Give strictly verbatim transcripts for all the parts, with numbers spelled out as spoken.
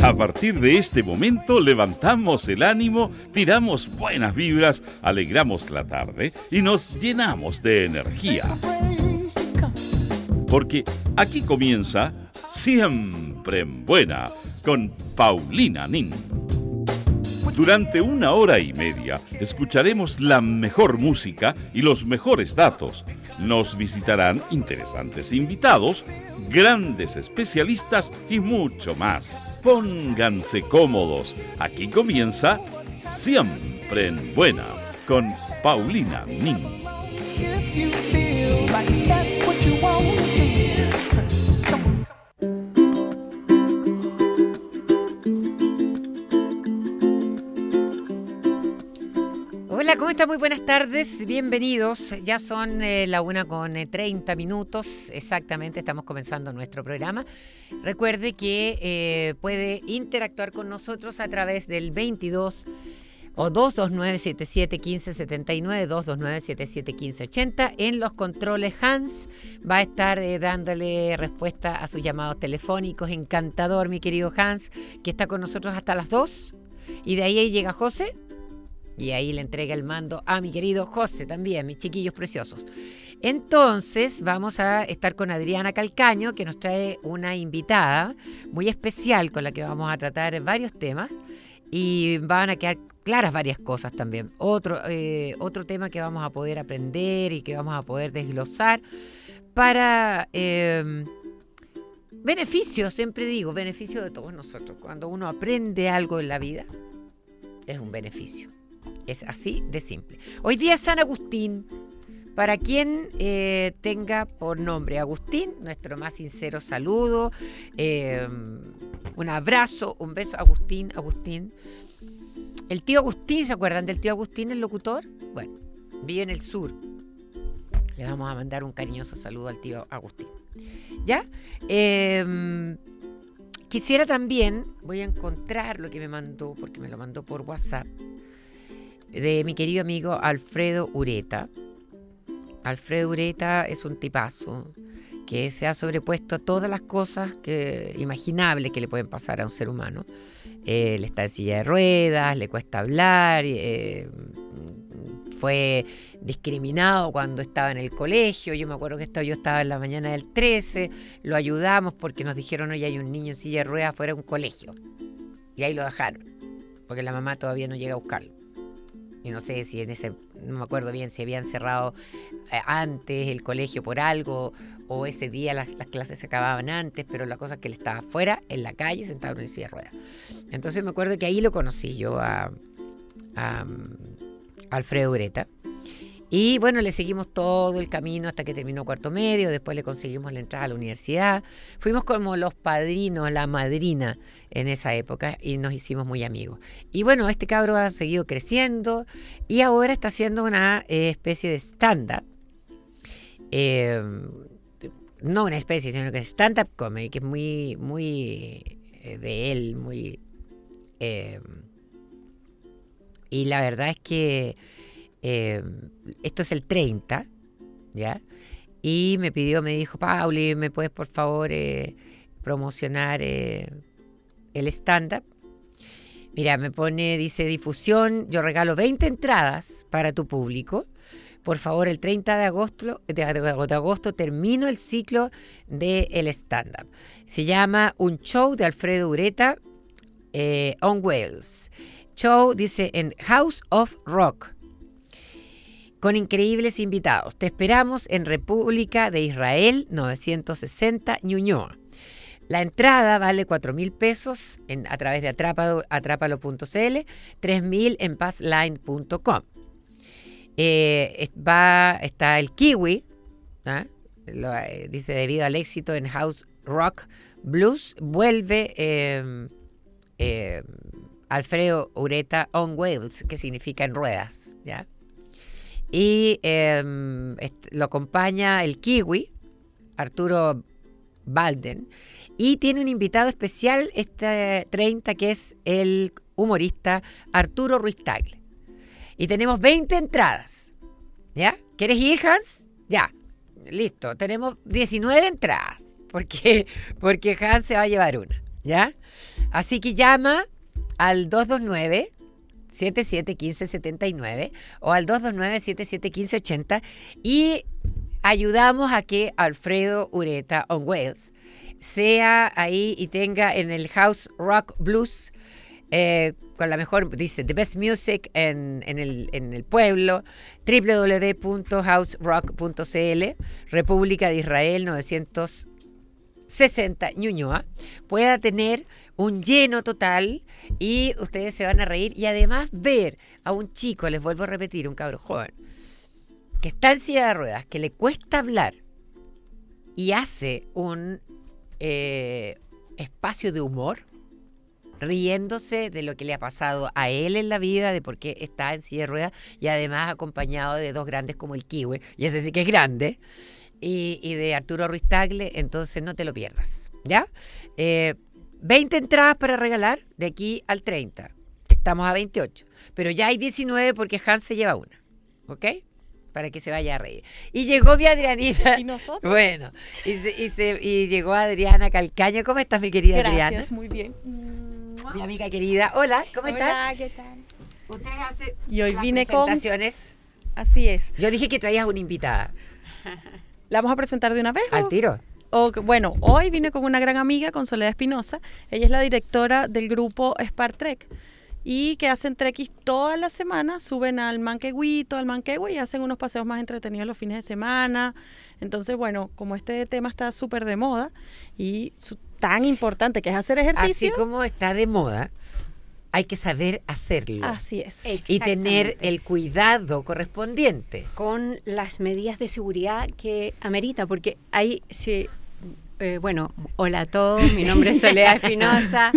A partir de este momento levantamos el ánimo, tiramos buenas vibras, alegramos la tarde y nos llenamos de energía. Porque aquí comienza Siempre en Buena con Paulina Nin. Durante una hora y media escucharemos la mejor música y los mejores datos. Nos visitarán interesantes invitados, grandes especialistas y mucho más. Pónganse cómodos. Aquí comienza Siempre en Buena con Paulina Nin. Hola, ¿cómo están? Muy buenas tardes, bienvenidos. Ya son eh, la una con eh, treinta minutos, exactamente, estamos comenzando nuestro programa. Recuerde que eh, puede interactuar con nosotros a través del veintidós o dos dos nueve siete siete uno cinco siete nueve, dos dos nueve siete siete uno cinco ocho cero. En los controles Hans va a estar eh, dándole respuesta a sus llamados telefónicos. Encantador, mi querido Hans, que está con nosotros hasta las dos. Y de ahí, ahí llega José. Y ahí le entrega el mando a mi querido José también, mis chiquillos preciosos. Entonces vamos a estar con Adriana Calcaño, que nos trae una invitada muy especial con la que vamos a tratar varios temas. Y van a quedar claras varias cosas también. Otro, eh, otro tema que vamos a poder aprender y que vamos a poder desglosar para eh, beneficio, siempre digo, beneficio de todos nosotros. Cuando uno aprende algo en la vida, es un beneficio. Es así de simple. Hoy día es San Agustín. Para quien eh, tenga por nombre Agustín, nuestro más sincero saludo, eh, un abrazo, un beso. Agustín, Agustín. El tío Agustín, ¿se acuerdan del tío Agustín, el locutor? Bueno, vive en el sur. Le vamos a mandar un cariñoso saludo al tío Agustín. ¿Ya? Eh, quisiera también, voy a encontrar lo que me mandó, porque me lo mandó por WhatsApp, de mi querido amigo Alfredo Ureta. Alfredo Ureta es un tipazo que se ha sobrepuesto a todas las cosas que, imaginables que le pueden pasar a un ser humano. Eh, él está en silla de ruedas, le cuesta hablar, eh, fue discriminado cuando estaba en el colegio. Yo me acuerdo que estaba, yo estaba en la mañana del trece, lo ayudamos porque nos dijeron, oye, hay un niño en silla de ruedas fuera de un colegio. Y ahí lo dejaron, porque la mamá todavía no llega a buscarlo. Y no sé si en ese, no me acuerdo bien si habían cerrado eh, antes el colegio por algo o ese día las, las clases se acababan antes, pero la cosa es que él estaba afuera, en la calle, sentado en una silla de ruedas. Entonces me acuerdo que ahí lo conocí yo a, a, a Alfredo Ureta. Y bueno, le seguimos todo el camino hasta que terminó cuarto medio, después le conseguimos la entrada a la universidad. Fuimos como los padrinos, la madrina en esa época y nos hicimos muy amigos. Y bueno, este cabro ha seguido creciendo y ahora está haciendo una eh, especie de stand-up. Eh, no una especie, sino que es stand-up comedy, que es muy, muy eh, de él, muy... Eh, y la verdad es que Eh, esto es el treinta, ¿ya? Y me pidió, me dijo, Pauli, ¿me puedes por favor eh, promocionar eh, el stand-up? Mira, me pone, dice, difusión, yo regalo veinte entradas para tu público. Por favor, el treinta de agosto, de, de agosto termino el ciclo del stand-up. Se llama Un Show de Alfredo Ureta eh, on Wheels. Show, dice, en House of Rock, con increíbles invitados. Te esperamos en República de Israel novecientos sesenta, Ñuñoa. La entrada vale cuatro mil pesos en, a través de atrápalo, atrápalo punto c l, tres mil en passline punto com. Eh, va, está el Kiwi, ¿eh? Lo, eh, dice, debido al éxito en House Rock Blues, vuelve eh, eh, Alfredo Ureta on Wheels, que significa en ruedas, ¿ya? Y eh, lo acompaña el Kiwi, Arturo Balden, y tiene un invitado especial este treinta, que es el humorista Arturo Ruiz Tagle. Y tenemos veinte entradas, ¿ya? ¿Quieres ir, Hans? Ya, listo, tenemos diecinueve entradas, porque, porque Hans se va a llevar una, ¿ya? Así que llama al dos dos nueve, siete siete uno cinco siete nueve o al dos dos nueve, siete siete uno cinco ocho cero y ayudamos a que Alfredo Ureta on Wales sea ahí y tenga en el House Rock Blues eh, con la mejor, dice, the best music en, en, el, en el pueblo, doble u doble u doble u punto house rock punto c l, República de Israel novecientos sesenta, Ñuñoa, pueda tener un lleno total y ustedes se van a reír y además ver a un chico, les vuelvo a repetir, un cabro joven, que está en silla de ruedas, que le cuesta hablar y hace un eh, espacio de humor, riéndose de lo que le ha pasado a él en la vida, de por qué está en silla de ruedas y además acompañado de dos grandes como el Kiwi, y ese sí que es grande, y, y de Arturo Ruiz Tagle, entonces no te lo pierdas, ¿ya? Eh, veinte entradas para regalar de aquí al treinta, estamos a veintiocho, pero ya hay diecinueve porque Hans se lleva una, ¿ok? Para que se vaya a reír. Y llegó mi Adrianita. ¿Y nosotros? Bueno, y, se, y, se, y llegó Adriana Calcaño. ¿Cómo estás, mi querida Gracias, Adriana? Gracias, muy bien. Mi amiga querida. Hola, ¿cómo Hola, estás? Hola, ¿qué tal? Ustedes hacen y hoy las vine con... presentaciones. Así es. Yo dije que traías una invitada. ¿La vamos a presentar de una vez? ¿Al o? tiro? O, bueno, hoy vine con una gran amiga, con Soledad Espinosa. Ella es la directora del grupo Spar Trek y que hacen trekkies todas las semanas, suben al Manquehuito, al Manquehue y hacen unos paseos más entretenidos los fines de semana. Entonces, bueno, como este tema está súper de moda y su, tan importante que es hacer ejercicio. Así como está de moda, hay que saber hacerlo. Así es. Y tener el cuidado correspondiente. Con las medidas de seguridad que amerita, porque ahí, sí, eh, bueno, hola a todos, mi nombre es Soledad Espinosa.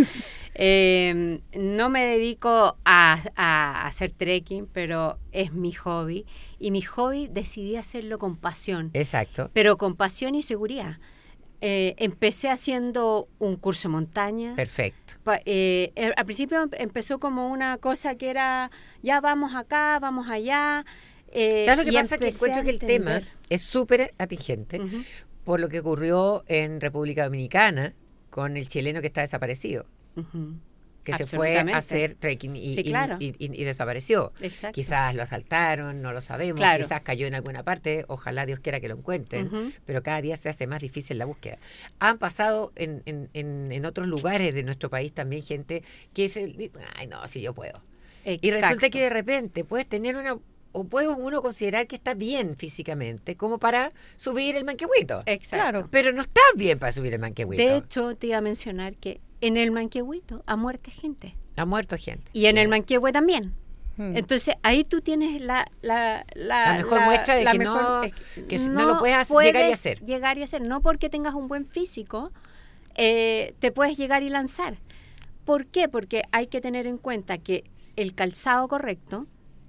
Eh, no me dedico a, a hacer trekking, pero es mi hobby. Y mi hobby decidí hacerlo con pasión. Exacto. Pero con pasión y seguridad. Eh, empecé haciendo un curso de montaña. Perfecto. Pa, eh, eh, al principio empezó como una cosa que era, ya vamos acá, vamos allá. Eh, ¿Sabes lo que y pasa? Que encuentro que el entender. tema es súper atingente Uh-huh. por lo que ocurrió en República Dominicana con el chileno que está desaparecido. Uh-huh. Que se fue a hacer trekking y, sí, y, claro. y, y, y desapareció. Exacto. Quizás lo asaltaron, no lo sabemos, Claro. quizás cayó en alguna parte, ojalá Dios quiera que lo encuentren, Uh-huh. pero cada día se hace más difícil la búsqueda. Han pasado en, en, en, en otros lugares de nuestro país también gente que dice, ay no, sí yo puedo. Exacto. Y resulta que de repente puedes tener una, o puede uno considerar que está bien físicamente, como para subir el Manquehuito. Exacto. Claro. Pero no estás bien para subir el Manquehuito. De hecho, te iba a mencionar que en el Manquehuito ha muerto gente. Ha muerto gente. Y en Bien. el Manquehue también. Hmm. Entonces, ahí tú tienes la... La, La mejor muestra de que no- que no lo puedes hacer- llegar y hacer. Llegar y hacer. No porque tengas un buen físico, eh, te puedes llegar y lanzar. ¿Por qué? Porque hay que tener en cuenta que el calzado correcto,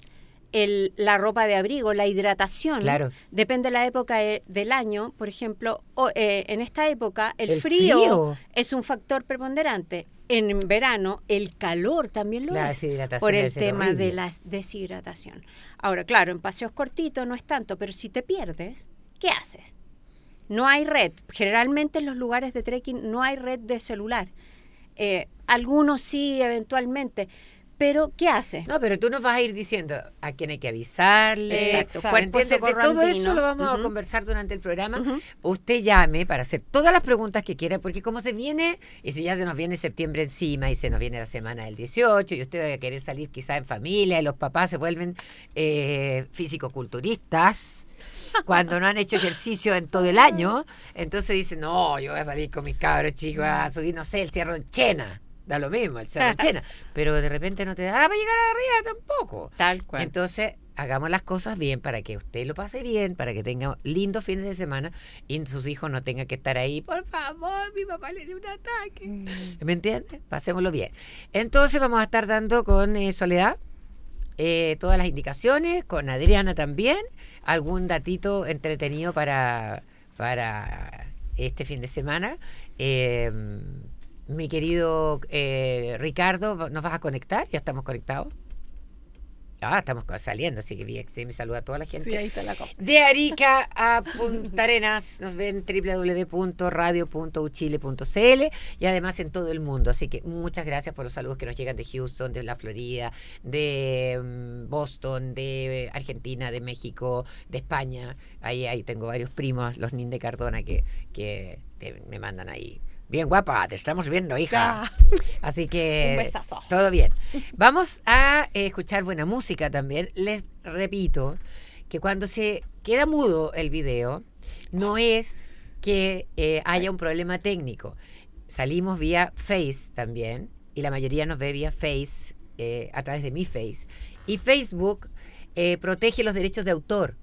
el, la ropa de abrigo, la hidratación, Claro. depende de la época de- del año. Por ejemplo, o, eh, en esta época el, El frío, frío. es un factor preponderante. En verano el calor también lo La es deshidratación por debe el ser tema horrible. de la deshidratación. Ahora, claro, en paseos cortitos no es tanto, pero si te pierdes, ¿qué haces? No hay red. Generalmente en los lugares de trekking no hay red de celular. Eh, algunos sí, eventualmente. Pero, ¿qué haces? No, pero tú nos vas a ir diciendo a quién hay que avisarle. Exacto, ¿me cuerpo entiendes? De todo socorro eso andino. lo vamos a Ujú. conversar durante el programa. Ujú. Usted llame para hacer todas las preguntas que quiera, porque como se viene, y si ya se nos viene septiembre encima y se nos viene la semana del dieciocho, y usted va a querer salir quizá en familia, y los papás se vuelven eh, físico-culturistas, cuando no han hecho ejercicio en todo el año, entonces dicen, no, yo voy a salir con mis cabros chicos a subir, no sé, el Cerro del Chena. Da lo mismo, el Cerro del Chena. Pero de repente no te da para llegar arriba tampoco. Tal cual. Entonces, hagamos las cosas bien para que usted lo pase bien, para que tenga lindos fines de semana y sus hijos no tengan que estar ahí, por favor, mi papá le dio un ataque. Mm. ¿Me entiendes? Pasémoslo bien. Entonces vamos a estar dando con eh, Soledad eh, todas las indicaciones, con Adriana también, algún datito entretenido para, para este fin de semana. Eh, mi querido eh, Ricardo, ¿nos vas a conectar? ¿Ya estamos conectados? Ah, estamos saliendo, así que V X M saluda a toda la gente. Sí, ahí está la copa. De Arica a Punta Arenas, nos ven en doble u doble u doble u punto radio punto u chile punto c l y además en todo el mundo. Así que muchas gracias por los saludos que nos llegan de Houston, de la Florida, de um, Boston, de Argentina, de México, de España. Ahí, ahí tengo varios primos, los Nin de Cardona, que, que te, me mandan ahí. Bien guapa, te estamos viendo, hija. Ah. Así que Un besazo. todo bien. Vamos a eh, escuchar buena música también. Les repito que cuando se queda mudo el video, no es que eh, haya un problema técnico. Salimos vía Face también, y la mayoría nos ve vía Face, eh, a través de mi Face. Y Facebook eh, protege los derechos de autor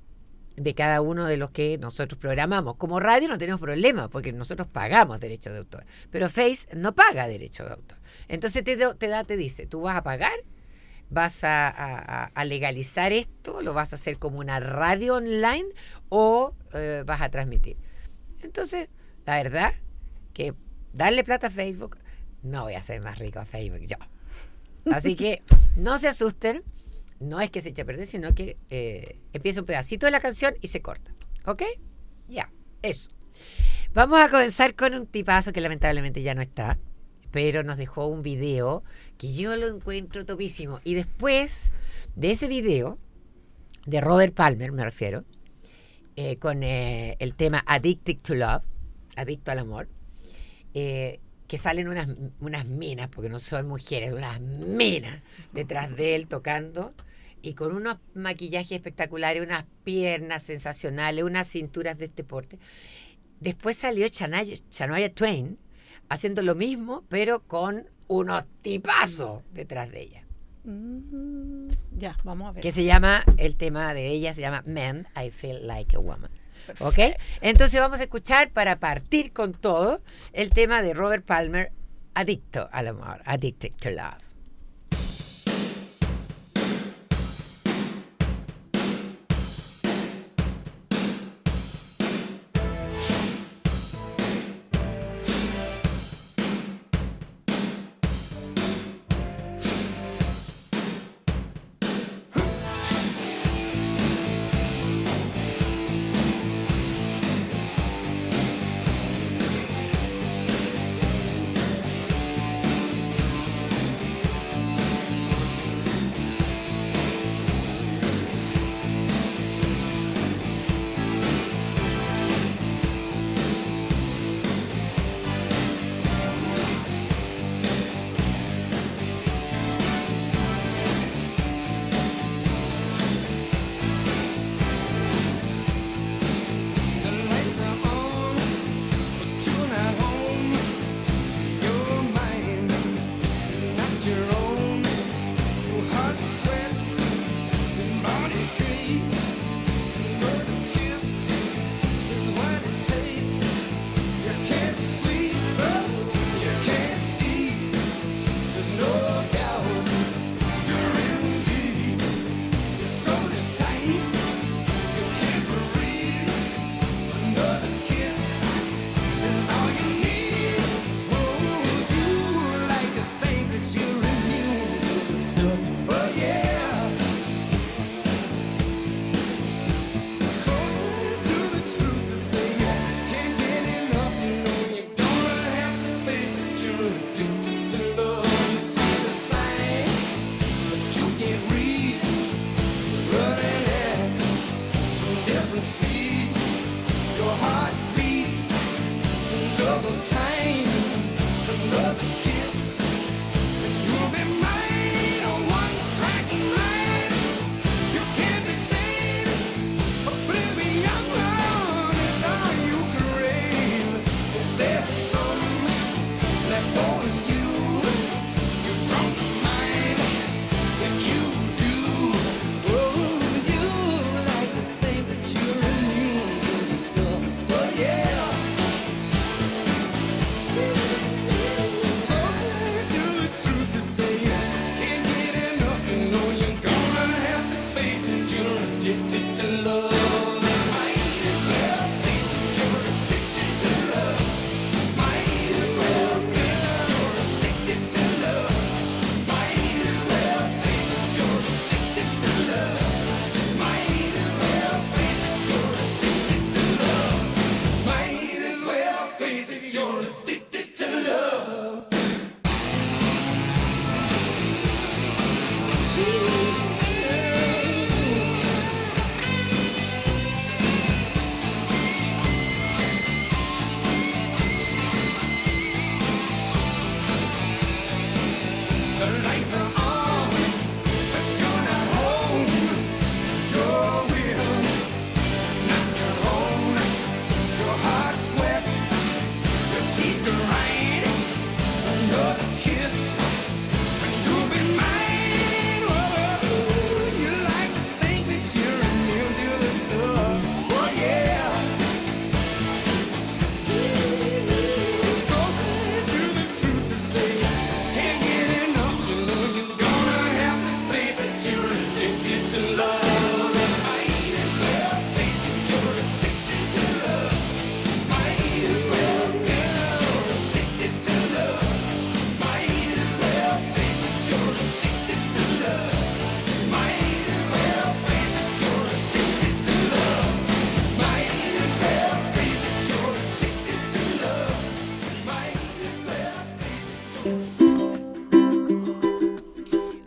de cada uno de los que nosotros programamos. Como radio no tenemos problema, porque nosotros pagamos derechos de autor, pero Face no paga derechos de autor. Entonces te, te da, te dice, tú vas a pagar, vas a, a, a legalizar esto, lo vas a hacer como una radio online o eh, vas a transmitir. Entonces, la verdad que darle plata a Facebook, no voy a ser más rico a Facebook yo. Así que no se asusten. No es que se eche a perder, sino que eh, empieza un pedacito de la canción y se corta. ¿Ok? Ya, eso. Vamos a comenzar con un tipazo que lamentablemente ya no está, pero nos dejó un video que yo lo encuentro topísimo. Y después de ese video, de Robert Palmer me refiero, eh, con eh, el tema Addicted to Love, Adicto al Amor, eh, que salen unas, unas minas, porque no son mujeres, unas minas detrás de él tocando, y con unos maquillajes espectaculares, unas piernas sensacionales, unas cinturas de este porte. Después salió Shania, Shania Twain haciendo lo mismo, pero con unos tipazos detrás de ella. Mm, ya, vamos a ver. Que se llama, el tema de ella se llama Man, I Feel Like a Woman. ¿Ok? Entonces vamos a escuchar, para partir con todo, el tema de Robert Palmer, Adicto al Amor, Addicted to Love.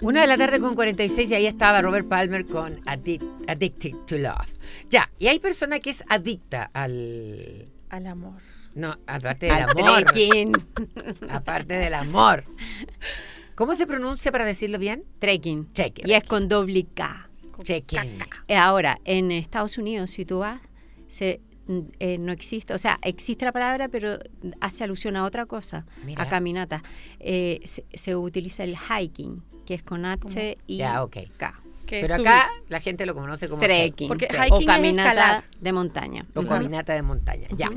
Una de la tarde con cuarenta y seis y ahí estaba Robert Palmer con Addic- Addicted to Love. Ya, y hay persona que es adicta al... Al amor. No, aparte del Al amor. trekking. Aparte del amor. ¿Cómo se pronuncia para decirlo bien? Trekking. Trekking. Y es con doble K. Check-in. Eh, Ahora, en Estados Unidos, si tú vas, se, eh, no existe, o sea, existe la palabra, pero hace alusión a otra cosa, Mira. a caminata. Eh, se, se utiliza el hiking, que es con H y Ya, ok. K. Que Pero subir. acá la gente lo conoce como Trekking. Porque Trek. hiking o es caminata escalar. de montaña. O Ujú. caminata de montaña. Ya.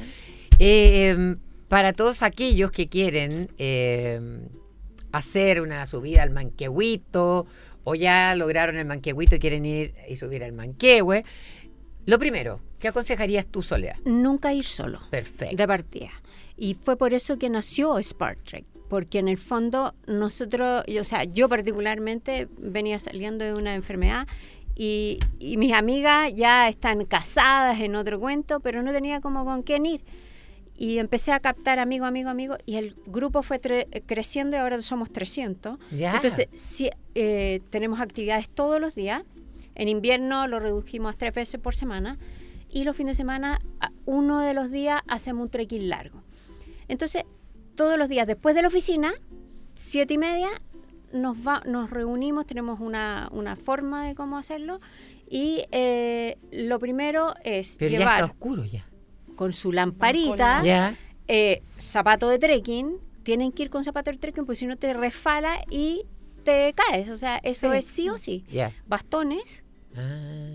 Eh, para todos aquellos que quieren eh, hacer una subida al Manquehuito o ya lograron el Manquehuito y quieren ir y subir al Manquehue, lo primero, ¿qué aconsejarías tú, Soledad? Nunca ir solo. Perfecto. De partida. Y fue por eso que nació Spark Trek, porque en el fondo nosotros, o sea, yo particularmente venía saliendo de una enfermedad y, y mis amigas ya están casadas en otro cuento, pero no tenía como con quién ir. Y empecé a captar amigo, amigo, amigo, y el grupo fue tre- creciendo y ahora somos trescientos. Ya. Entonces, sí, eh, tenemos actividades todos los días. En invierno lo redujimos a tres veces por semana. Y los fines de semana, a- uno de los días hacemos un trekking largo. Entonces, todos los días después de la oficina, siete y media, nos, va, nos reunimos, tenemos una, una forma de cómo hacerlo. Y eh, lo primero es Pero ya llevar está oscuro ya. con su lamparita, Ya. eh, zapato de trekking. Tienen que ir con zapato de trekking, porque si no te resfala y te caes. O sea, eso Sí. es sí o sí. Ya. Bastones Ah.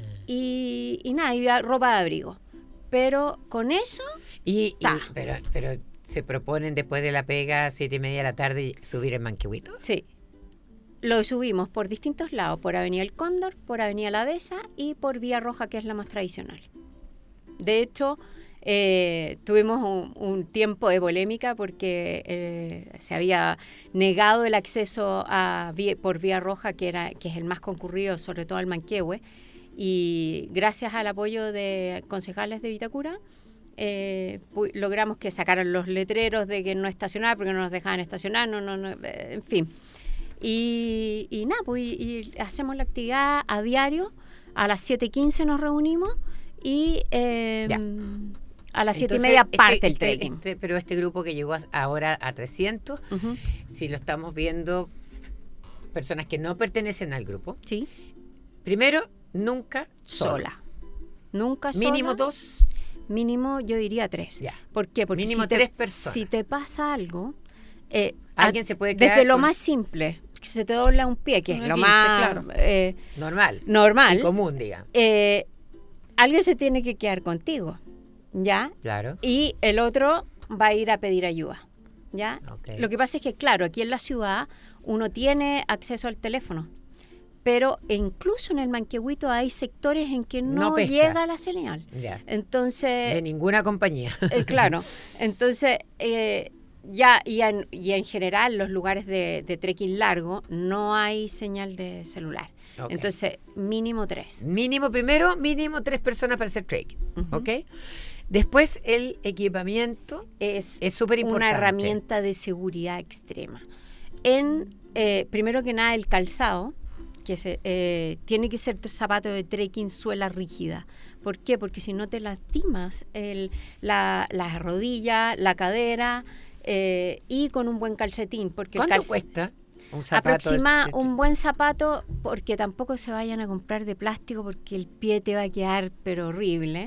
y, y nada, y ropa de abrigo. Pero con eso, Y, y- Ta. pero, pero se proponen después de la pega, siete y media de la tarde, subir el Manquehuito. sí, lo subimos por distintos lados, por Avenida El Cóndor, por Avenida La Dehesa y por Vía Roja, que es la más tradicional. De hecho, eh, tuvimos un, un tiempo de polémica porque eh, se había negado el acceso a vía- por Vía Roja, que, era, que es el más concurrido, sobre todo al Manquehue, y gracias al apoyo de concejales de Vitacura, eh, pu- logramos que sacaran los letreros de que no estacionar, porque no nos dejaban estacionar, no, no, no, eh, en fin. Y, y nada, pues y, y hacemos la actividad a diario, a las siete y quince nos reunimos y eh, Ya. a las siete y Entonces, media este- parte el este- trekking. este- pero este grupo que llegó a- ahora a trescientos, Ujú. si lo estamos viendo, personas que no pertenecen al grupo, Sí, primero, nunca sola. sola. Nunca sola. Mínimo dos. Mínimo yo diría tres. Ya. ¿Por qué? Porque Mínimo si te, tres personas. si te pasa algo, eh, Alguien a- se puede quedar desde lo con- más simple, que se te dobla un pie, que es Una lo quince, más claro. eh, Normal. normal, Y común, digamos. eh, alguien se tiene que quedar contigo, ¿ya? Claro. Y el otro va a ir a pedir ayuda, ¿ya? Ok. Lo que pasa es que, claro, aquí en la ciudad uno tiene acceso al teléfono, pero incluso en el Manquehuito hay sectores en que no, No pesca. llega la señal. Ya. Entonces, De ninguna compañía. eh, claro, entonces eh, ya y en, y en general los lugares de, de trekking largo no hay señal de celular. Ok. Entonces, mínimo tres. Mínimo primero, mínimo tres personas para hacer trekking. Ujú. ¿Ok? Después el equipamiento Es, es súper importante. una herramienta de seguridad extrema. En, eh, primero que nada, el calzado, que se, eh, tiene que ser zapato de trekking, suela rígida. ¿Por qué? Porque si no te lastimas el, la, la rodilla, la cadera eh, y con un buen calcetín. Porque el ¿Cuánto calc- cuesta un zapato? Aproxima de- un buen zapato, porque tampoco se vayan a comprar de plástico porque el pie te va a quedar pero horrible.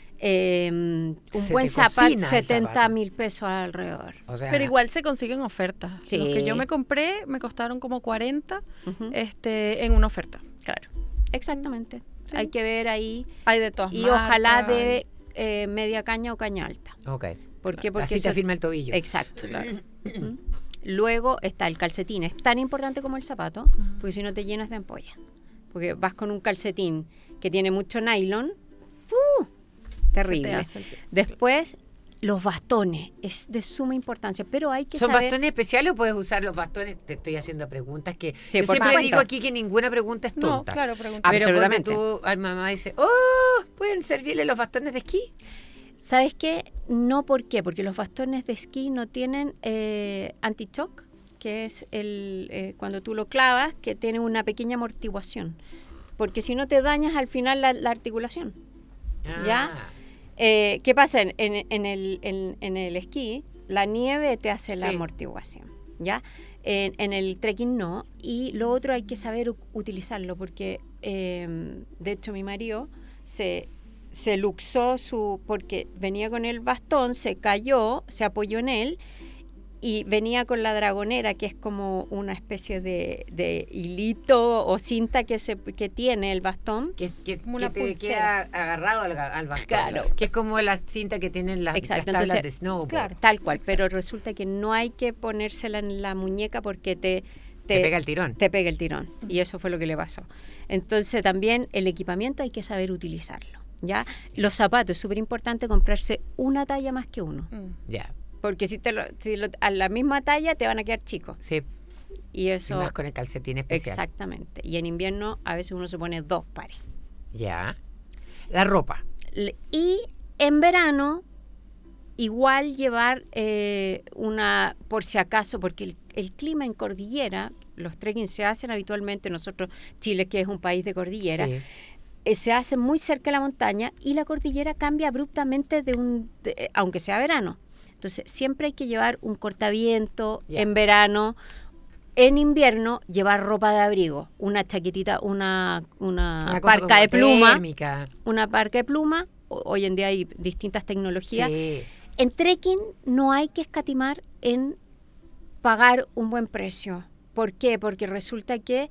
Eh, un Se buen te zapato, cocina el setenta zapato. mil pesos alrededor. O sea, Pero igual se consiguen ofertas. Sí. Los que yo me compré me costaron como cuarenta Ujú, este, en una oferta. Claro, exactamente. Sí. Hay que ver ahí Hay de todas y marcas. ojalá de eh, media caña o caña alta. ok. ¿Por qué? Porque Así te eso- firma el tobillo. Exacto. Claro. Ujú. Luego está el calcetín, es tan importante como el zapato, porque si no te llenas de ampolla. Porque vas con un calcetín que tiene mucho nylon, ¡uh! Se te terrible. hace el pie. Después, los bastones, es de suma importancia, pero hay que ¿Son saber... bastones especiales o puedes usar los bastones? Te estoy haciendo preguntas que... Sí, yo por siempre supuesto. digo aquí que ninguna pregunta es No, tonta. claro, pregunta. Pero Absolutamente. cuando tú, ay, mamá dice, oh, ¿pueden servirle los bastones de esquí? ¿Sabes qué? No, ¿por qué? Porque los bastones de esquí no tienen eh, anti-shock, que es el eh, cuando tú lo clavas, que tiene una pequeña amortiguación, porque si no te dañas al final la, la articulación. Ah. ¿Ya? Eh, ¿Qué pasa? En, en, en, el, en, en el esquí, la nieve te hace la Sí. amortiguación, ¿ya? En, en el trekking no. Y lo otro hay que saber u- utilizarlo, porque eh, de hecho mi marido se, se luxó su, porque venía con el bastón, se cayó, se apoyó en él, y venía con la dragonera, que es como una especie de, de hilito o cinta que se que tiene el bastón. Que, que, Como que una te pulsera. queda agarrado al, ga- al bastón. Claro. Que es como la cinta que tienen las, las Exacto, tablas entonces, de snowboard. claro, tal cual, pero resulta que no hay que ponérsela en la muñeca porque te, Te pega el tirón. te pega el tirón, y eso fue lo que le pasó. Entonces también el equipamiento hay que saber utilizarlo, ¿ya? Los zapatos, es súper importante comprarse una talla más que uno, Mm. Ya, porque si, te lo, si lo- a la misma talla te van a quedar chicos, sí. y Y eso... más con el calcetín especial. Exactamente, y en invierno a veces uno se pone dos pares. Ya. La ropa. L- Y en verano, igual llevar eh, una, por si acaso, porque el, el clima en cordillera, los trekking se hacen habitualmente, nosotros, Chile, que es un país de cordillera, Sí. eh, se hacen muy cerca de la montaña y la cordillera cambia abruptamente, de un, de- eh, aunque sea verano. Entonces, siempre hay que llevar un cortaviento Ya. en verano. En invierno, llevar ropa de abrigo, una chaquetita, una, una, Una cosa parca como de pluma, térmica. una parca de pluma. O- Hoy en día hay distintas tecnologías. Sí. En trekking no hay que escatimar en pagar un buen precio. ¿Por qué? Porque resulta que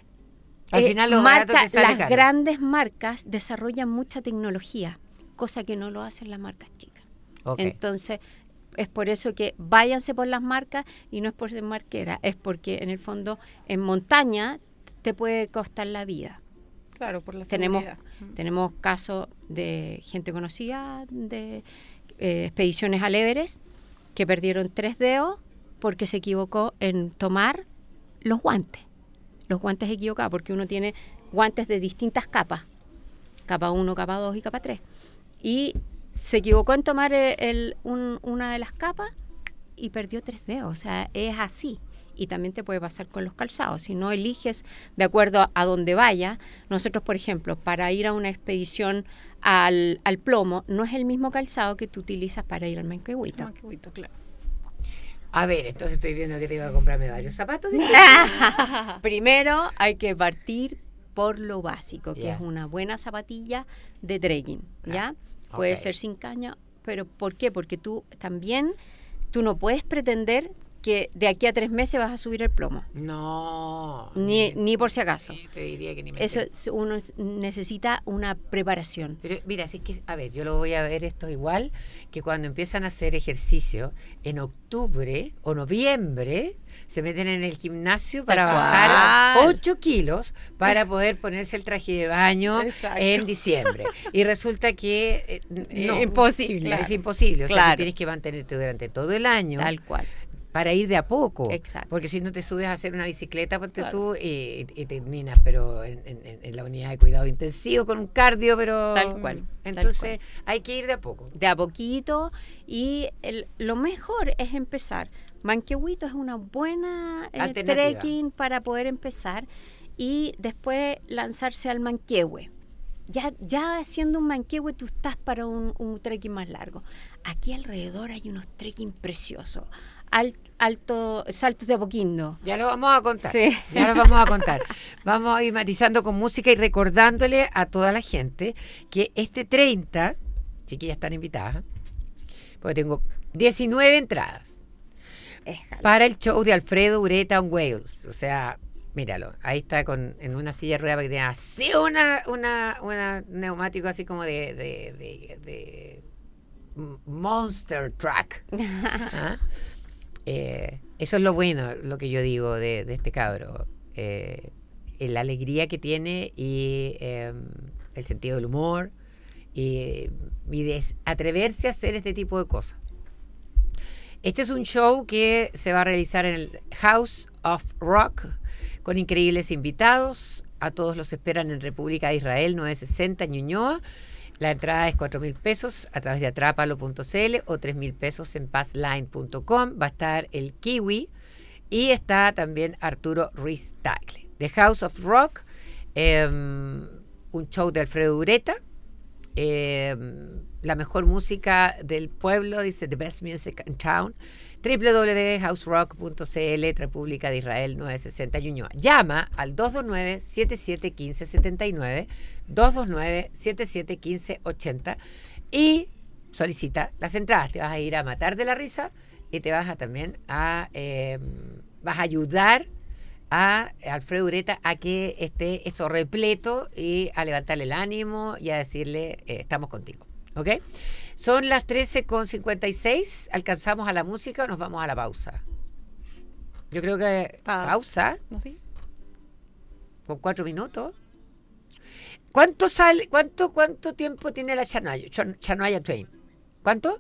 Al eh, final lo barato marca- te sale las caro. grandes marcas desarrollan mucha tecnología, cosa que no lo hacen las marcas chicas. Ok. Entonces, es por eso que váyanse por las marcas, y no es por ser marquera, es porque en el fondo en montaña te puede costar la vida. Claro, por la Tenemos, seguridad. Mm. tenemos casos de gente conocida de eh, expediciones al Everest que perdieron tres dedos porque se equivocó en tomar los guantes. Los guantes equivocados, porque uno tiene guantes de distintas capas. Capa uno, capa dos y capa tres. Y se equivocó en tomar el, el- un- una de las capas y perdió tres dedos. O sea, es así. Y también te puede pasar con los calzados. Si no eliges de acuerdo a, a dónde vaya. Nosotros, por ejemplo, para ir a una expedición al, al plomo, no es el mismo calzado que tú utilizas para ir al Manquehuito. Ah, qué bonito, claro. A ver, entonces estoy viendo que te iba a comprarme varios zapatos. ¿sí? Primero hay que partir por lo básico, que Ya. es una buena zapatilla de trekking, ¿ya? Puede ok. ser sin caña, pero ¿por qué? Porque tú también, tú no puedes pretender que de aquí a tres meses vas a subir el plomo, No. ni, ni por si acaso. Sí, te diría que ni me Eso entero. es- uno es- necesita una preparación. Pero mira, si es que, a ver, yo lo voy a ver esto igual que cuando empiezan a hacer ejercicio en octubre o noviembre, se meten en el gimnasio para Tal bajar cual. ocho kilos para poder ponerse el traje de baño Exacto. en diciembre. Y resulta que eh, no, Imposible. es imposible. O sea, Claro. que tienes que mantenerte durante todo el año Tal cual. para ir de a poco. Exacto. Porque si no te subes a hacer una bicicleta, ponte Claro. tú y, y terminas, pero en, en- en la unidad de cuidado intensivo con un cardio, pero... Tal cual, tal Entonces hay que ir de a poco. De a poquito, y el- lo mejor es empezar. Manquehuito es una buena eh, Alternativa. trekking para poder empezar, y después lanzarse al Manquehue. Ya, ya haciendo un Manquehue tú estás para un, un trekking más largo. Aquí alrededor hay unos trekking preciosos. Al- alto, saltos de Apoquindo. Ya lo vamos a contar. Sí. Ya lo vamos a contar. Vamos a ir matizando con música y recordándole a toda la gente que este treinta, chiquillas están invitadas, porque tengo diecinueve entradas Éjale. para el show de Alfredo Ureta en Wales. O sea, míralo, ahí está con, en una silla de ruedas que tiene así una, una, una neumático así como de, de, de, de monster truck. ¿Ah? Eh, eso es lo bueno, lo que yo digo de, de este cabro. Eh, eh, la alegría que tiene y eh, el sentido del humor y, y de atreverse a hacer este tipo de cosas. Este es un show que se va a realizar en el House of Rock con increíbles invitados. A todos los esperan en República de Israel novecientos sesenta Ñuñoa. La entrada es cuatro mil pesos a través de atrápalo punto c l o tres mil pesos en passline punto com. Va a estar el Kiwi, Y está también Arturo Ruiz Tagle. The House of Rock, eh, un show de Alfredo Ureta. Eh, la mejor música del pueblo, dice The Best Music in Town. doble u doble u doble punto house rock punto c l, República de Israel novecientos sesenta Ñuñoa. Llama al dos dos nueve, siete siete uno cinco siete nueve, dos dos nueve, siete siete uno cinco ocho cero y solicita las entradas. Te vas a ir a matar de la risa y te vas a también a eh, vas a ayudar a Alfredo Ureta a que esté eso repleto y a levantarle el ánimo y a decirle eh, estamos contigo, ¿ok? Son las trece con cincuenta y seis. ¿Alcanzamos a la música o nos vamos a la pausa? Yo creo que Pa- pausa ¿No, sí? con cuatro minutos. ¿Cuánto sale, cuánto, cuánto tiempo tiene la Shania, Shania Twain? ¿Cuánto?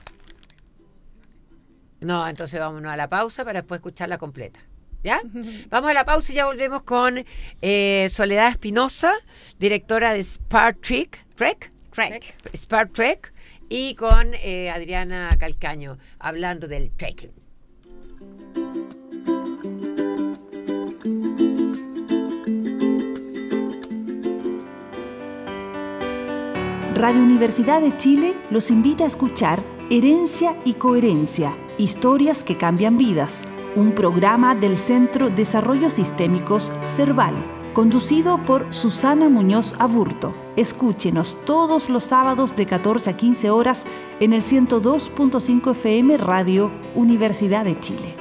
No, entonces vámonos a la pausa para después escucharla completa. ¿Ya? Vamos a la pausa y ya volvemos con eh, Soledad Espinosa, directora de Star Trek, Trek, Trek, Star Trek, y con eh, Adriana Calcaño hablando del trekking. Radio Universidad de Chile los invita a escuchar Herencia y Coherencia, historias que cambian vidas, un programa del Centro Desarrollos Sistémicos CERVAL, conducido por Susana Muñoz Aburto. Escúchenos todos los sábados de catorce a quince horas en el ciento dos punto cinco F M Radio Universidad de Chile.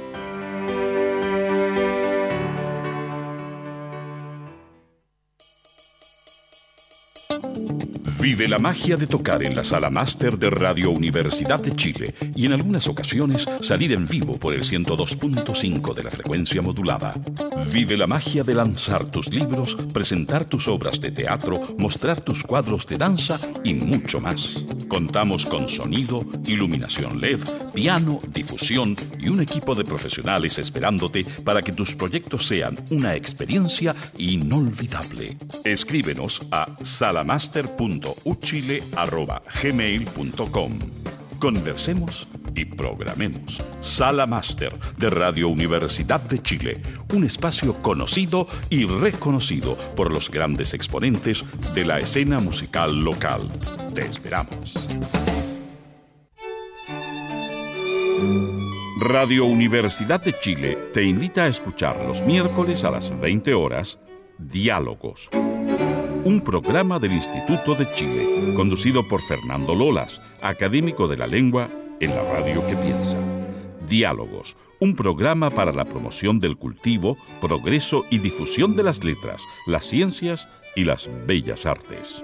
Vive la magia de tocar en la Sala Máster de Radio Universidad de Chile y en algunas ocasiones salir en vivo por el ciento dos punto cinco de la frecuencia modulada. Vive la magia de lanzar tus libros, presentar tus obras de teatro, mostrar tus cuadros de danza y mucho más. Contamos con sonido, iluminación L E D, piano, difusión y un equipo de profesionales esperándote para que tus proyectos sean una experiencia inolvidable. Escríbenos a salamaster punto uchile arroba gmail punto com. Conversemos y programemos. Sala Máster de Radio Universidad de Chile, un espacio conocido y reconocido por los grandes exponentes de la escena musical local. Te esperamos. Radio Universidad de Chile te invita a escuchar los miércoles a las veinte horas Diálogos, un programa del Instituto de Chile, conducido por Fernando Lolas, académico de la lengua en la radio que piensa. Diálogos, un programa para la promoción del cultivo, progreso y difusión de las letras, las ciencias y las bellas artes.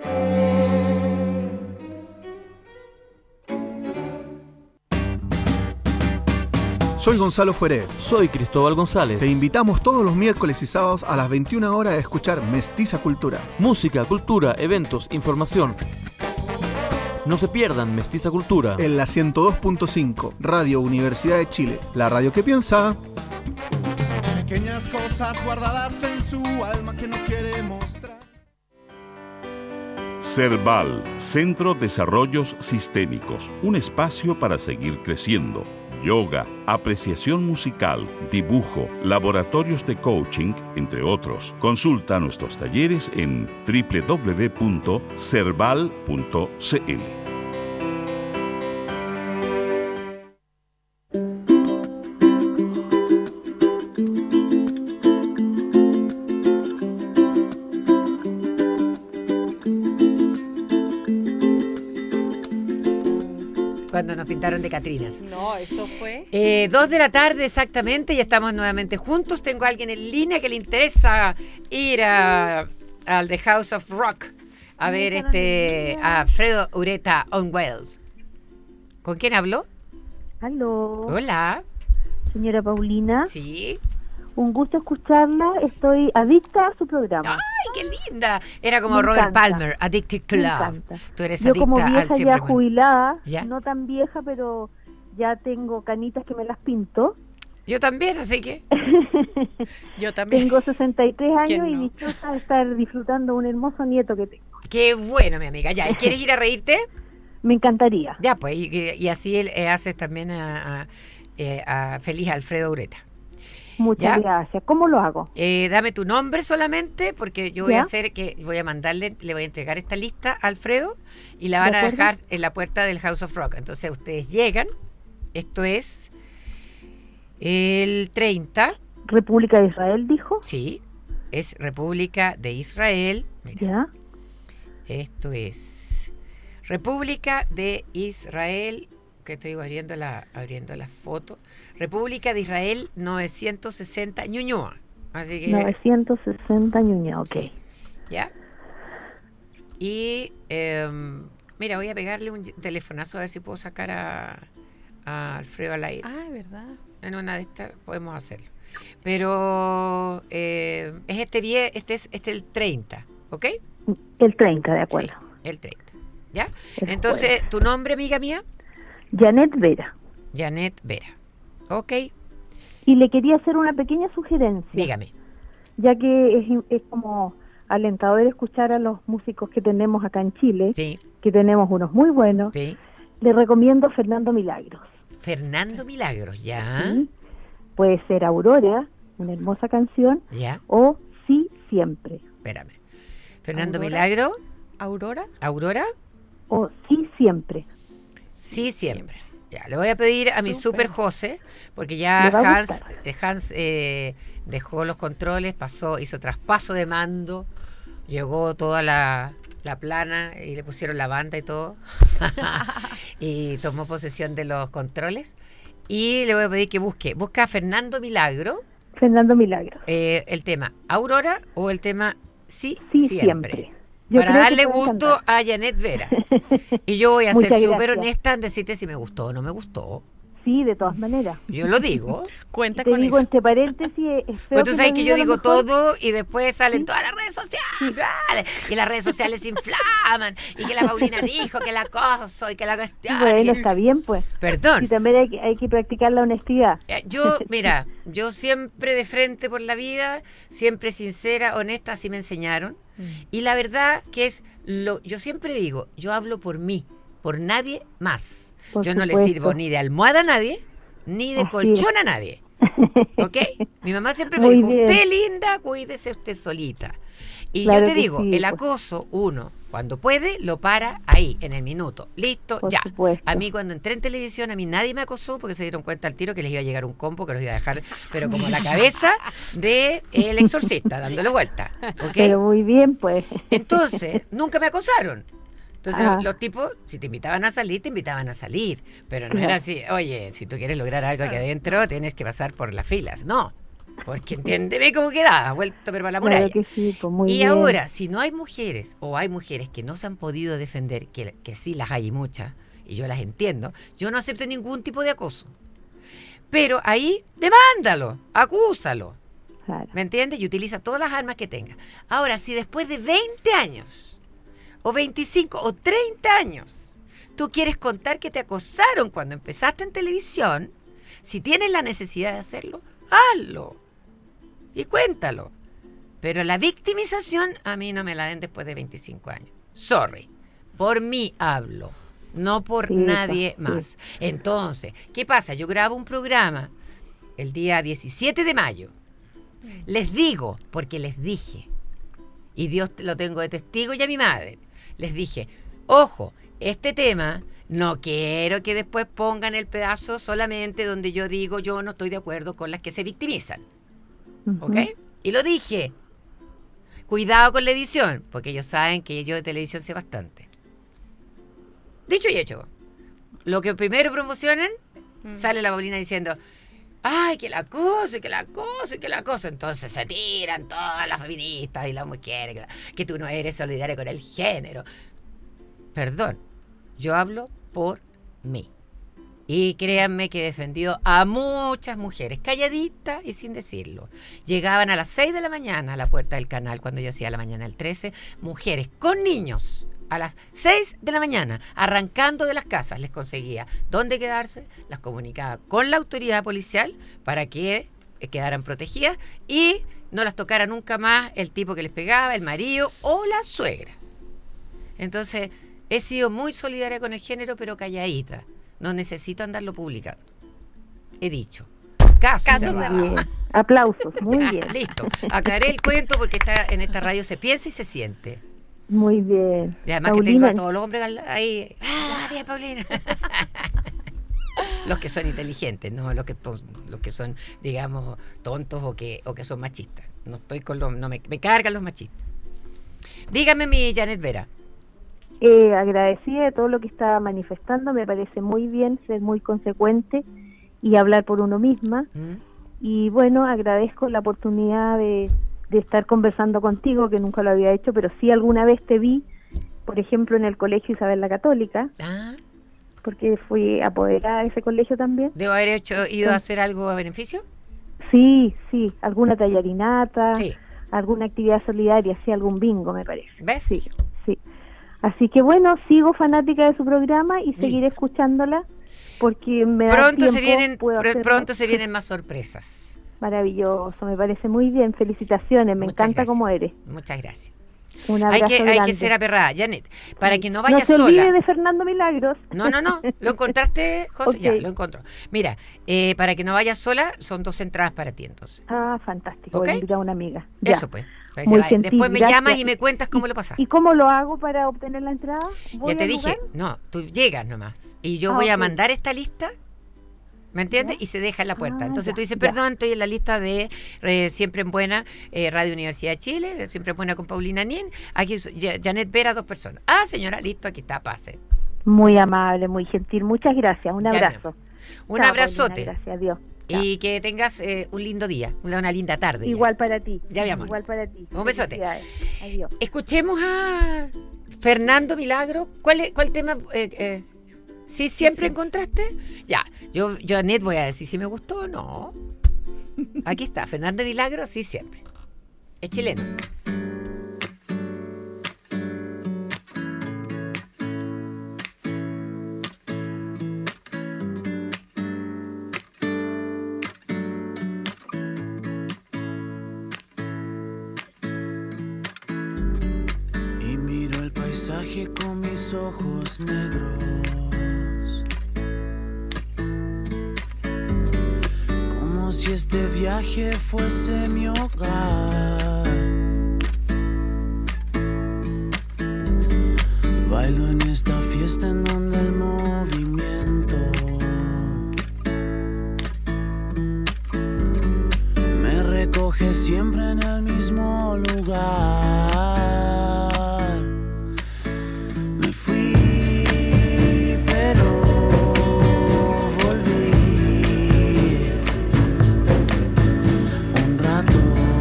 Soy Gonzalo Fuere. Soy Cristóbal González. Te invitamos todos los miércoles y sábados a las veintiuna horas a escuchar Mestiza Cultura. Música, cultura, eventos, información. No se pierdan Mestiza Cultura. En la ciento dos punto cinco, Radio Universidad de Chile, la radio que piensa. Pequeñas cosas guardadas en su alma que no quiere mostrar. CERVAL, Centro Desarrollos Sistémicos, un espacio para seguir creciendo. Yoga, apreciación musical, dibujo, laboratorios de coaching, entre otros. Consulta nuestros talleres en doble u doble u doble u punto cerval punto c l. Cuando nos pintaron de Catrinas. No, eso fue. Eh, dos de la tarde exactamente y estamos nuevamente juntos. Tengo a alguien en línea que le interesa ir a, al The House of Rock a ver este a Alfredo Ureta on Wales. ¿Con quién habló? Aló. Hola. Señora Paulina. Sí. Un gusto escucharla. Estoy adicta a su programa. ¡Ay, qué linda! Era como Me Robert encanta. Palmer, Addicted to Me Love. encanta. Tú eres Yo adicta como al vieja siempre ya bueno. jubilada, ¿Ya? no tan vieja, pero ya tengo canitas que me las pinto. Yo también, así que. Yo también. Tengo sesenta y tres ¿Quién años y no? dichosa de estar disfrutando un hermoso nieto que tengo. Qué bueno, mi amiga. Ya, ¿y quieres ir a reírte? Me encantaría. Ya, pues, y, y así eh, haces también a, a, eh, a feliz Alfredo Ureta. Muchas ¿Ya? gracias. ¿Cómo lo hago? Eh, dame tu nombre solamente, porque yo voy ¿Ya? a hacer que voy a mandarle, le voy a entregar esta lista a Alfredo y la ¿De van a acuerdo? dejar en la puerta del House of Rock. Entonces ustedes llegan, esto es el treinta, República de Israel, dijo. sí, es República de Israel. Mira, Ya. esto es República de Israel, que estoy abriendo la, abriendo la foto. República de Israel novecientos sesenta Ñuñoa. Así que novecientos sesenta Ñuñoa, ok. sí, ¿ya? Y em, mira, voy a pegarle un telefonazo a ver si puedo sacar a, a Alfredo al aire. Ah, es verdad. En una de estas podemos hacerlo. Pero eh, es este vie- este es este el treinta, ¿ok? El treinta, de acuerdo. Sí, el treinta. ¿Ya? El Entonces, ¿tu nombre, amiga mía? Janet Vera. Janet Vera. ¿Ok? Y le quería hacer una pequeña sugerencia. Dígame. Ya que es, es como alentador escuchar a los músicos que tenemos acá en Chile, Sí, que tenemos unos muy buenos. sí. Le recomiendo Fernando Milagros. Fernando Milagros, ¿ya? ¿Sí? Puede ser Aurora, una hermosa canción, ¿Ya? o Sí Siempre. Espérame. Fernando ¿Aurora? Milagro, ¿Aurora? Aurora, O Sí Siempre. sí, siempre. Ya, le voy a pedir a mi Súper. super José, porque ya Le va a Hans, gustar. eh, Hans eh, dejó los controles, pasó, hizo traspaso de mando, llegó toda la, la plana y le pusieron la banda y todo, y tomó posesión de los controles. Y le voy a pedir que busque, busca a Fernando Milagro, Fernando Milagros. eh, el tema Aurora o el tema Sí, Sí siempre. Siempre. Yo Para creo que darle puede gusto cantar. a Janet Vera. Y yo voy a ser Muchas súper gracias. honesta en decirte si me gustó o no me gustó. Sí, de todas maneras. Yo lo digo. Cuenta Te con digo eso. entre paréntesis, es feo Pues tú sabes lo que diga yo a lo digo mejor. todo y después salen todas las redes sociales. Y las redes sociales se inflaman. Y que la Paulina dijo que la acoso y que la cuestión. Bueno, y- está bien, pues. Perdón. Y también hay que, hay que practicar la honestidad. Eh, Yo, mira, yo siempre de frente por la vida, siempre sincera, honesta, así me enseñaron. Y la verdad que es, lo, yo siempre digo, yo hablo por mí, por nadie más. Por yo no le supuesto. sirvo ni de almohada a nadie, ni de Así colchón es. a nadie. ¿Ok? Mi mamá siempre me Muy dijo, bien. usted linda, cuídese usted solita. Y Claro yo te que digo, sí, el pues. acoso, uno, cuando puede, lo para ahí, en el minuto. Listo, Por ya. supuesto. A mí cuando entré en televisión, a mí nadie me acosó porque se dieron cuenta al tiro que les iba a llegar un combo que los iba a dejar, pero como la cabeza de el exorcista, dándole vuelta. ¿Ok? Pero muy bien, pues. Entonces, nunca me acosaron. Entonces, Ah. los, los tipos, si te invitaban a salir, te invitaban a salir. Pero no Claro. era así, oye, si tú quieres lograr algo aquí adentro, tienes que pasar por las filas. No, porque entiéndeme cómo queda, vuelto pero para la muralla. Claro que sí, pues muy Y bien. ahora, si no hay mujeres, o hay mujeres que no se han podido defender, que, que sí las hay muchas, y yo las entiendo, yo no acepto ningún tipo de acoso. Pero ahí, demándalo, acúsalo. Claro. ¿Me entiendes? Y utiliza todas las armas que tenga. Ahora, si después de veinte años, o veinticinco, o treinta años, tú quieres contar que te acosaron cuando empezaste en televisión, si tienes la necesidad de hacerlo, hazlo. Y cuéntalo. Pero la victimización a mí no me la den después de veinticinco años. Sorry. Por mí hablo, no por Sí, nadie pues, sí. más. Entonces, ¿qué pasa? Yo grabo un programa el día diecisiete de mayo. Les digo, porque les dije, y Dios lo tengo de testigo y a mi madre, les dije, ojo, este tema no quiero que después pongan el pedazo solamente donde yo digo yo no estoy de acuerdo con las que se victimizan. Ujú. ¿Ok? Y lo dije. Cuidado con la edición, porque ellos saben que yo de televisión sé bastante. Dicho y hecho. Lo que primero promocionan, sale la Paulina diciendo, ay, que la cosa, que la cosa, que la cosa. Entonces se tiran todas las feministas y las mujeres, que, la- que tú no eres solidaria con el género. Perdón, yo hablo por mí. Y créanme que defendió a muchas mujeres, calladitas y sin decirlo. Llegaban a las seis de la mañana a la puerta del canal, cuando yo hacía la mañana del trece, mujeres con niños, a las seis de la mañana, arrancando de las casas, les conseguía dónde quedarse, las comunicaba con la autoridad policial para que eh, quedaran protegidas y no las tocara nunca más el tipo que les pegaba, el marido o la suegra. Entonces, he sido muy solidaria con el género, pero calladita. No necesito andarlo publicando. He dicho. Caso, Caso cerrado. cerrado. Bien. Aplausos, muy bien. Listo. Aclaré el cuento porque está en esta radio se piensa y se siente. Muy bien. Y además Paulina, que tengo a todos los hombres al- ahí. ¡Ah, bien, Paulina! Los que son inteligentes, no los que, to- los que son, digamos, tontos o que, o que son machistas. No estoy con los... No me, me cargan los machistas. Dígame, mi Janet Vera. eh, agradecida de todo lo que está manifestando, me parece muy bien ser muy consecuente y hablar por uno misma. ¿Mm? Y bueno, agradezco la oportunidad de, de estar conversando contigo, que nunca lo había hecho, pero sí alguna vez te vi, por ejemplo, en el Colegio Isabel la Católica, Ah, porque fui apoderada de ese colegio también. ¿debo haber hecho, ido a hacer algo a beneficio? Sí, sí, alguna tallarinata, Sí. alguna actividad solidaria, sí, algún bingo, me parece. ¿Ves? Sí, sí. Así que bueno, sigo fanática de su programa y Sí. seguiré escuchándola porque me da Pronto tiempo, se vienen, puedo pr- hacer pronto más. se vienen más sorpresas. Maravilloso, me parece muy bien, felicitaciones, me Muchas encanta gracias. cómo eres. Muchas gracias. Un Hay abrazo que, hay grande. que ser aperrada, Janet, para Sí. que no vaya No se sola. olvide de Fernando Milagros. No, no, no. ¿Lo encontraste, José? Ok. Ya, lo encontró. Mira, eh, para que no vayas sola, son dos entradas para ti entonces. Ah, fantástico, ¿Ok? voy a invitar a una amiga. Ya. Eso pues. Ahí se Muy va. gentil, Después me gracias. llamas y me cuentas cómo lo pasaste. ¿Y cómo lo hago para obtener la entrada? ¿Voy Ya te al dije, lugar? no, tú llegas nomás. Y yo Ah, voy a ok. mandar esta lista, ¿me entiendes? Ya. Y se deja en la puerta. Ah, Entonces ya, tú dices, ya. perdón, estoy en la lista de eh, Siempre en Buena, eh, Radio Universidad de Chile, eh, Siempre en Buena con Paulina Nin. Aquí es Ya- Janet Vera, dos personas. Ah, señora, listo, aquí está, pase. Muy amable, muy gentil. Muchas gracias. Un Ya, mi abrazo. Un Chao, abrazote. Paulina, gracias, adiós. Chao. Y que tengas eh, un lindo día, una, una linda tarde. ya. Igual para ti. Ya, mi amor. Igual para ti. Un besote. Felicidades. Adiós. Escuchemos a Fernando Milagro. ¿Cuál, es- cuál tema? Eh, eh, ¿Sí siempre encontraste? Ya, yo, yo Janet voy a decir si me gustó o no. Aquí está, Fernando Milagro, sí siempre. Es chileno. Y miro el paisaje con mis ojos negros, como si este viaje fuese mi hogar. Bailo en esta fiesta en donde el movimiento me recoge siempre en el mismo lugar. Me fui, pero volví un rato.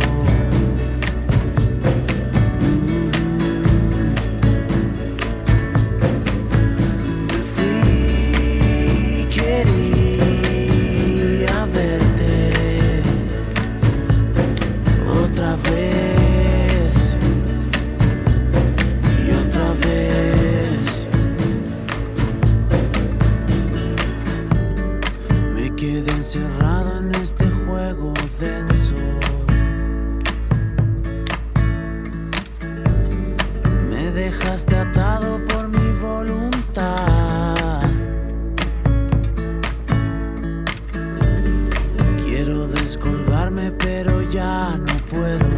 Me fui, quería verte otra vez y otra vez. Me quedé encerrado en este juego denso. Me dejaste atado por mi voluntad. Quiero descolgarme, pero ya no puedo.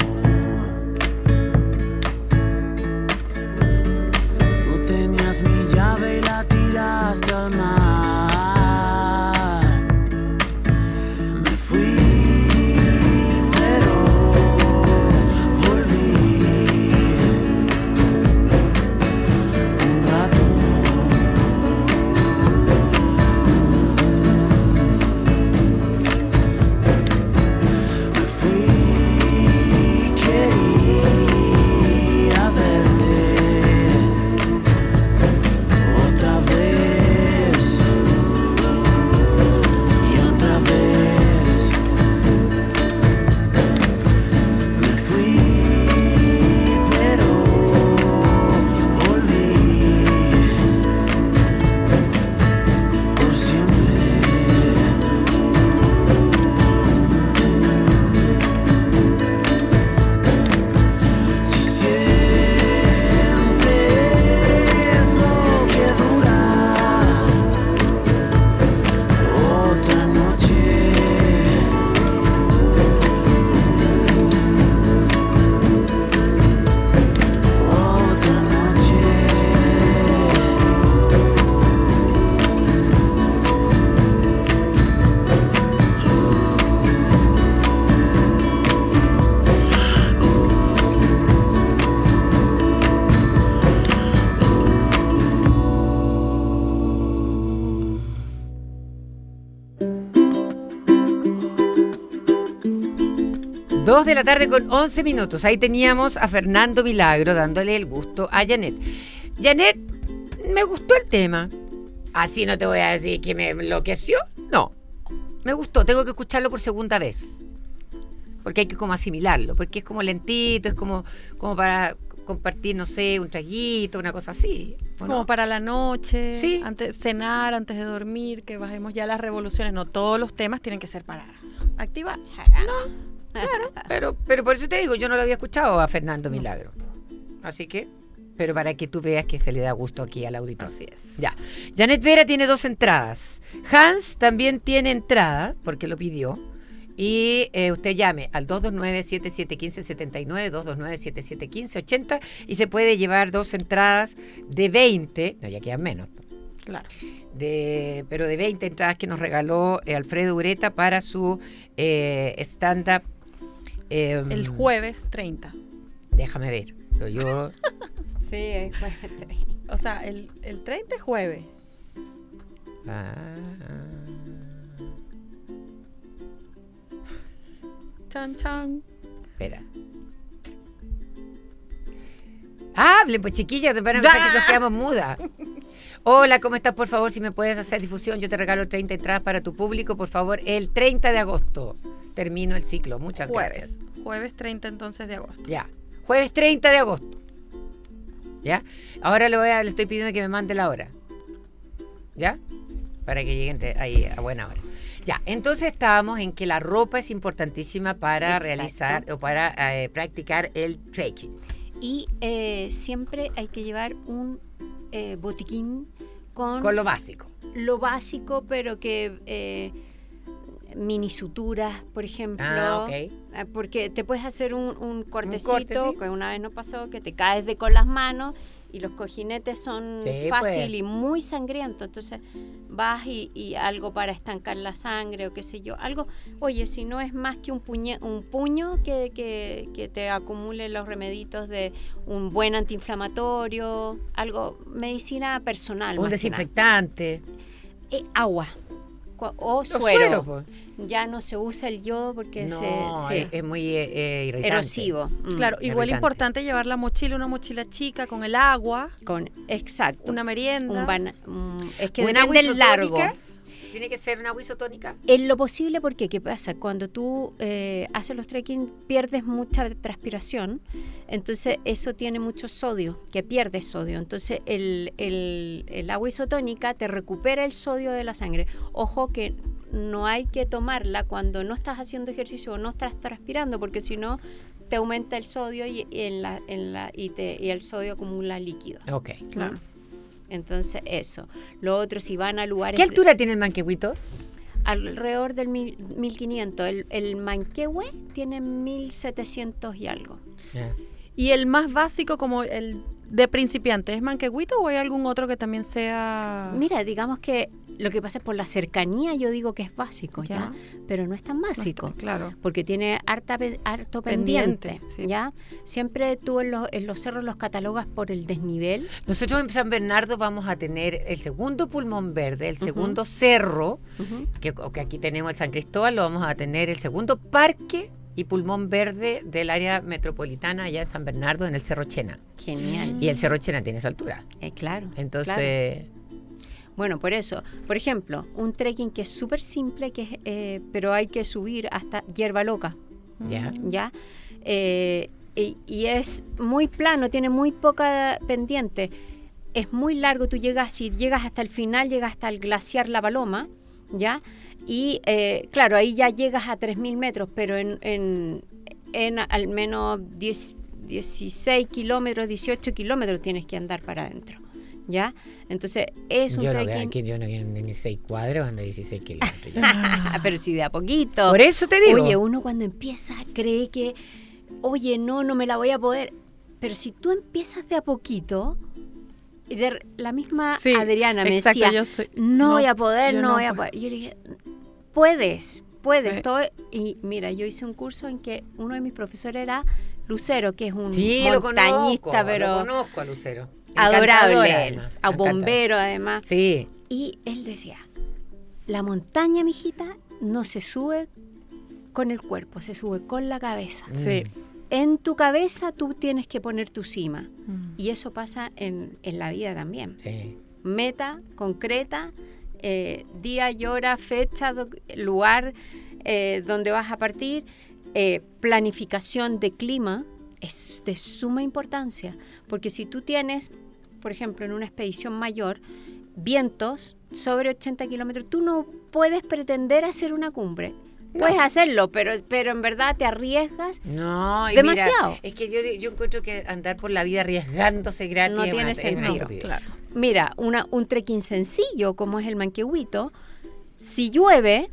Tú tenías mi llave y la tiraste al mar. Me fui, pero volví un rato. Me fui, Dos de la tarde con once minutos. Ahí teníamos a Fernando Milagro dándole el gusto a Janet. Janet, me gustó el tema. Así no te voy a decir que me enloqueció. No, me gustó. Tengo que escucharlo por segunda vez. Porque hay que como asimilarlo. Porque es como lentito, es como, como para compartir, no sé, un traguito, una cosa así. Como no? Para la noche, sí. Antes, cenar, antes de dormir, que bajemos ya las revoluciones. No, todos los temas tienen que ser para activar. No, claro, pero, pero por eso te digo, yo no lo había escuchado a Fernando Milagro. Así que, pero para que tú veas que se le da gusto aquí al auditorio. Así es. Ya. Janet Vera tiene dos entradas. Hans también tiene entrada, porque lo pidió. Y eh, usted llame al dos dos nueve, siete siete uno cinco, siete nueve, dos dos nueve, siete siete uno cinco, ocho cero y se puede llevar dos entradas de veinte, no, ya quedan menos. Claro. De, pero de veinte entradas que nos regaló eh, Alfredo Ureta para su eh, stand-up. Eh, el jueves treinta. Déjame ver. Pero yo... sí, el jueves treinta. O sea, el, el treinta es jueves. Ah... Chan, chan. Espera. Hablen, pues chiquillas, para que nos quedamos mudas. Hola, ¿cómo estás? Por favor, si me puedes hacer difusión, yo te regalo treinta entradas para tu público, por favor, el treinta de agosto. Termino el ciclo, muchas jueves, gracias. Jueves treinta entonces de agosto. Ya, jueves treinta de agosto. ¿Ya? Ahora le, voy a, le estoy pidiendo que me mande la hora. ¿Ya? Para que lleguen ahí a buena hora. Ya, entonces estábamos en que la ropa es importantísima para Exacto. realizar o para eh, practicar el trekking. Y eh, siempre hay que llevar un eh, botiquín con... Con lo básico. Lo básico, pero que... Eh, mini suturas, por ejemplo. Ah, okay. Porque te puedes hacer un, un cortecito, un corte, ¿sí? que una vez nos pasó, que te caes de con las manos y los cojinetes son sí, fácil pues. y muy sangrientos. Entonces vas y, y algo para estancar la sangre o qué sé yo. Algo, oye, si no es más que un, puñe, un puño que, que, que te acumule los remeditos de un buen antiinflamatorio, algo, medicina personal. Un desinfectante. Eh, agua. O suero. suero pues. Ya no se usa el yodo porque no, se, es, es muy eh, irritante. erosivo. Mm, claro, igual irritante. Importante llevar la mochila, una mochila chica con el agua. Con, exacto. Una merienda. Un ban, um, es que ¿Un depende del largo. ¿Tiene que ser una agua isotónica? En lo posible, porque ¿qué pasa? Cuando tú eh, haces los trekking pierdes mucha transpiración, entonces eso tiene mucho sodio, que pierdes sodio. Entonces el, el, el agua isotónica te recupera el sodio de la sangre. Ojo que no hay que tomarla cuando no estás haciendo ejercicio o no estás transpirando, porque si no te aumenta el sodio y, y, en la, en la, y, te, y el sodio acumula líquidos. Ok, claro. Entonces, eso. Lo otro, si van a lugares... ¿Qué altura tiene el Manquehuito? Alrededor del mil, mil quinientos. El, el Manquehue tiene mil setecientos y algo. Yeah. ¿Y el más básico como el de principiante es Manquehuito o hay algún otro que también sea...? Mira, digamos que lo que pasa es por la cercanía, yo digo que es básico, ¿ya? ¿ya? Pero no es tan básico. No está, claro. Porque tiene harta, harto pendiente, pendiente sí. ¿ya? Siempre tú en los, en los cerros los catalogas por el desnivel. Nosotros en San Bernardo vamos a tener el segundo pulmón verde, el segundo uh-huh. cerro, uh-huh. que, que aquí tenemos el San Cristóbal, lo vamos a tener el segundo parque y pulmón verde del área metropolitana allá en San Bernardo, en el Cerro Chena. Genial. Y el Cerro Chena tiene esa altura. Eh, claro. Entonces... Claro. Bueno, por eso, por ejemplo, un trekking que es súper simple, que es, eh, pero hay que subir hasta Hierba Loca. Yeah. ¿Ya? Eh, y, y es muy plano, tiene muy poca pendiente. Es muy largo, tú llegas, si llegas hasta el final, llegas hasta el glaciar La Paloma, ¿ya? Y eh, claro, ahí ya llegas a tres mil metros, pero en, en, en al menos diez, dieciséis kilómetros, dieciocho kilómetros tienes que andar para adentro. ¿Ya? Entonces es un yo trekking. No, aquí yo no quiero ni seis cuadros, ando dieciséis kilómetros. Pero si de a poquito. Por eso te digo. Oye, uno cuando empieza cree que, oye, no, no me la voy a poder. Pero si tú empiezas de a poquito, y de, la misma sí, Adriana me exacto, decía, yo soy, no, no voy a poder, no, no voy a poder. Y yo le dije, puedes, puedes. Sí. Todo, y mira, yo hice un curso en que uno de mis profesores era Lucero, que es un sí, montañista, lo conozco, pero... lo conozco a Lucero. Adorable, además, a bombero además. Sí. Y él decía, la montaña, mijita, no se sube con el cuerpo, se sube con la cabeza. Sí. En tu cabeza tú tienes que poner tu cima. Mm. Y eso pasa en, en la vida también. Sí. Meta concreta, eh, día y hora, fecha, do- lugar eh, donde vas a partir, eh, planificación de clima es de suma importancia. Porque si tú tienes, por ejemplo, en una expedición mayor, vientos sobre ochenta kilómetros, tú no puedes pretender hacer una cumbre. Puedes hacerlo, pero, pero en verdad te arriesgas No, y demasiado. mira, es que yo, yo encuentro que andar por la vida arriesgándose gratis No es tiene una- es una sentido. estupidez. Claro. Mira, una, un trekking sencillo como es el Manquehuito, si llueve,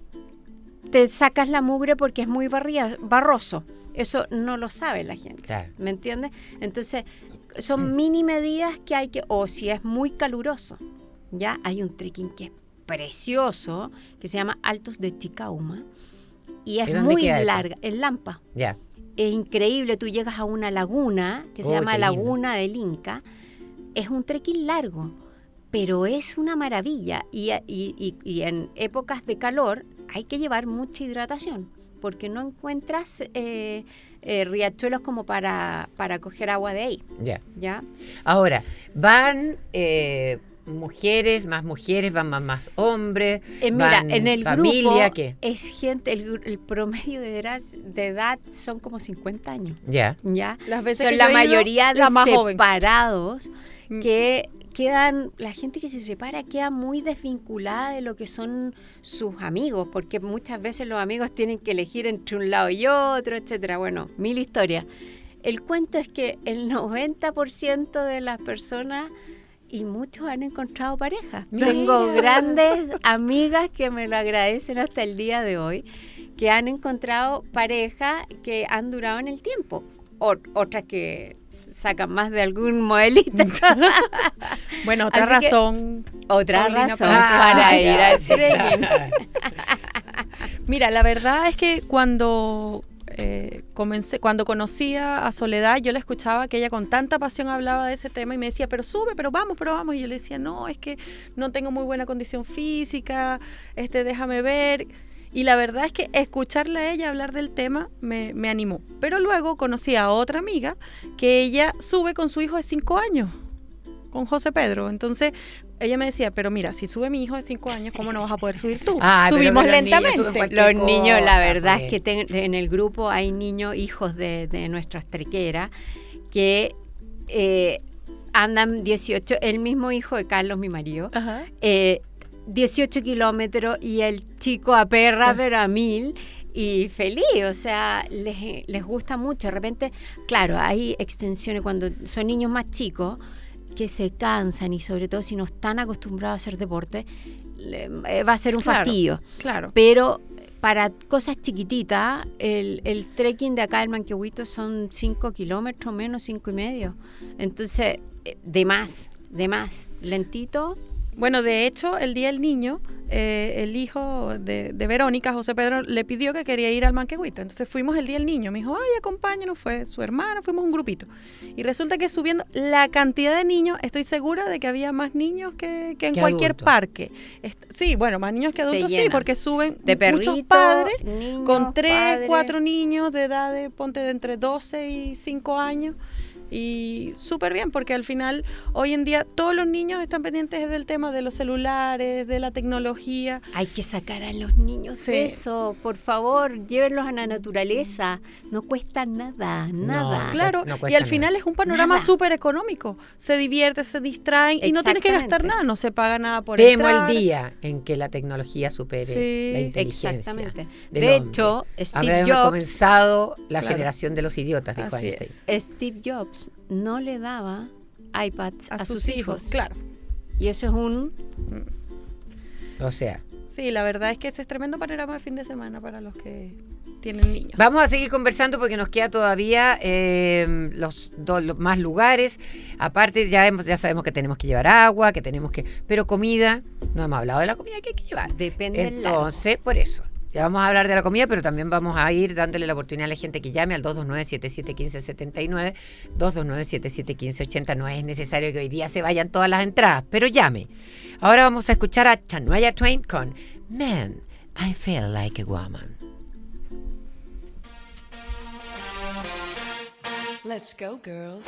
te sacas la mugre porque es muy barria- barroso. Eso no lo sabe la gente. Claro. ¿Me entiendes? Entonces, son mini medidas que hay que, o si es muy caluroso, ya hay un trekking que es precioso, que se llama Altos de Chicauma, y es ¿Y dónde muy queda eso? larga, en Lampa. Ya. Es increíble, tú llegas a una laguna que se Uy, llama qué lindo. Laguna del Inca, es un trekking largo, pero es una maravilla y, y- y- y en épocas de calor hay que llevar mucha hidratación porque no encuentras eh, eh, riachuelos como para, para coger agua de ahí, Ya. ¿ya? Ahora, van eh, mujeres, más mujeres, van más, más hombres, Eh, mira, van en el familia, grupo ¿qué? es gente, el, gru- el promedio de edad, de edad son como cincuenta años. Ya. ¿Ya? Las veces Son que la yo he ido, mayoría de la más joven. separados Mm. que quedan, la gente que se separa queda muy desvinculada de lo que son sus amigos, porque muchas veces los amigos tienen que elegir entre un lado y otro, etcétera. Bueno, mil historias. El cuento es que el noventa por ciento de las personas y muchos han encontrado pareja. Tengo grandes amigas que me lo agradecen hasta el día de hoy, que han encontrado pareja que han durado en el tiempo. O- otras que sacan más de algún modelito. Bueno, otra Así que- razón. Otra Paulina, razón para- para Ah, ir ya, al sí, trekking. claro. Mira, la verdad es que cuando eh, comencé, cuando conocía a Soledad, yo la escuchaba que ella con tanta pasión hablaba de ese tema y me decía, pero sube, pero vamos, pero vamos. Y yo le decía, no, es que no tengo muy buena condición física, este, déjame ver. Y la verdad es que escucharla a ella hablar del tema me, me animó. Pero luego conocí a otra amiga que ella sube con su hijo de cinco años, con José Pedro. Entonces ella me decía, pero mira, si sube mi hijo de cinco años, ¿cómo no vas a poder subir tú? Ay, pero Subimos que los niños suben lentamente. cualquier Los niños, la cosa, verdad pues. es que ten- en el grupo hay niños, hijos de, de nuestras trequeras, que eh, andan dieciocho, el mismo hijo de Carlos, mi marido, Ajá. eh, dieciocho kilómetros y el chico a perra, pero a mil. Y feliz, o sea, les, les gusta mucho. De repente, claro, hay extensiones cuando son niños más chicos que se cansan y sobre todo si no están acostumbrados a hacer deporte, le- eh, va a ser un Claro, fastidio. Claro. Pero para cosas chiquititas, el, el trekking de acá del Manquehuito son cinco kilómetros menos, cinco y medio. Entonces, eh, de más, de más, lentito. Bueno, de hecho, el Día del Niño, eh, el hijo de, de Verónica, José Pedro, le pidió que quería ir al Manquehuito. Entonces fuimos el Día del Niño. Me dijo, ay, acompáñanos. Fue su hermana, fuimos un grupito. Y resulta que subiendo la cantidad de niños, estoy segura de que había más niños que, que en Que cualquier adultos. parque. Est- sí, bueno, más niños que Se adultos, sí, llenan. porque suben De muchos perrito, padres niños, con tres, padres. cuatro niños de edad de, ponte, de entre doce y cinco años. Y súper bien, porque al final, hoy en día, todos los niños están pendientes del tema de los celulares, de la tecnología. Hay que sacar a los niños Sí. de eso, por favor, llévenlos a la naturaleza. No cuesta nada, nada. Claro, no y cuesta al final nada. es un panorama Nada. súper económico. Se divierte, se distraen y no tienes que gastar Exactamente. nada, no se paga nada por Temo entrar. el día en que la tecnología supere Sí, la inteligencia. Exactamente. del De hombre. hecho, Steve Habremos Jobs, comenzado la Claro. generación de los idiotas, dijo Así Einstein. es. Steve Jobs no le daba iPads A, sus hijos, claro. Y eso es un... O sea, Sí, la verdad es que ese es tremendo panorama de fin de semana para los que tienen niños. vamos a seguir conversando porque nos queda todavía eh, los, dos los más lugares. Aparte, ya hemos, ya sabemos que tenemos que llevar agua, que tenemos que. Pero comida, no hemos hablado de la comida que hay que llevar. Depende del largo. Entonces, por eso. Ya vamos a hablar de la comida, pero también vamos a ir dándole la oportunidad a la gente que llame al dos dos nueve, siete siete uno cinco siete nueve, dos dos nueve, siete siete uno cinco ocho nueve. No es necesario que hoy día se vayan todas las entradas, pero llame. Ahora vamos a escuchar a Shania Twain con Man, I Feel Like a Woman. Let's go, girls.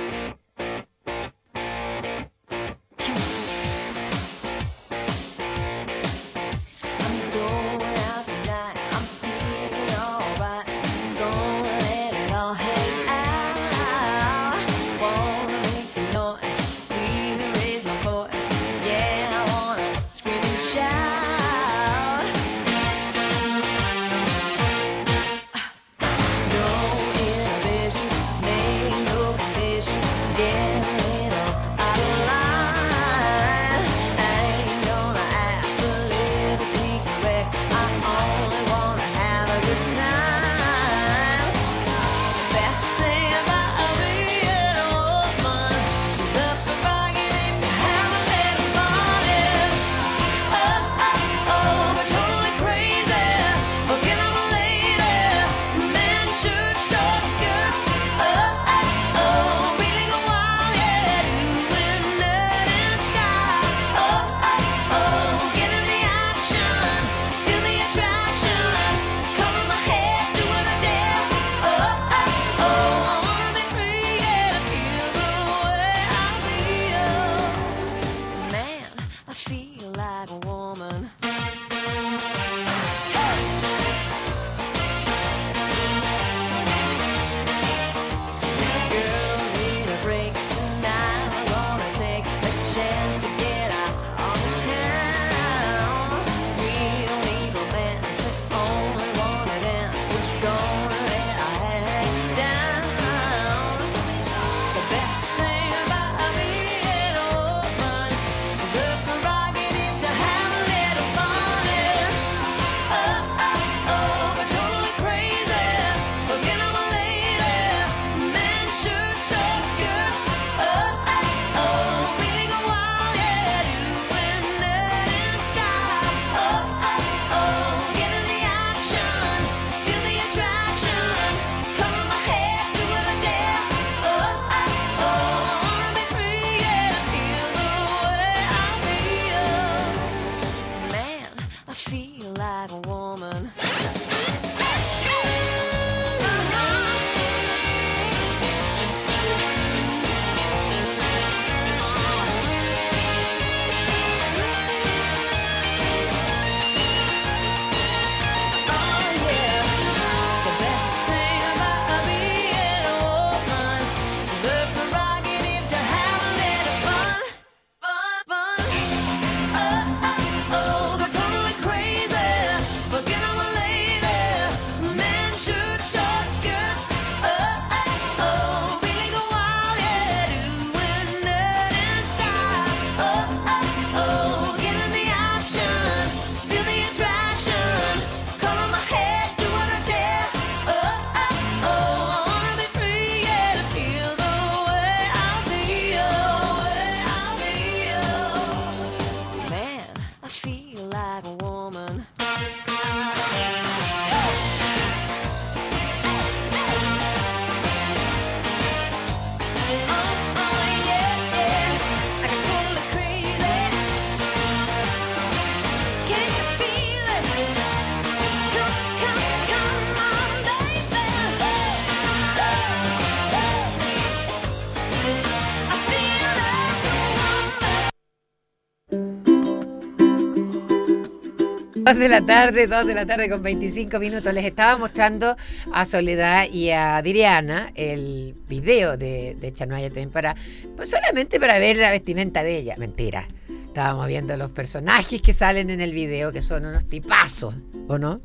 Dos de la tarde, dos de la tarde con veinticinco minutos. Les estaba mostrando a Soledad y a Adriana el video de, de Chanuaya también para, pues solamente para ver la vestimenta de ella. Mentira. Estábamos viendo los personajes que salen en el video, que son unos tipazos, ¿o no?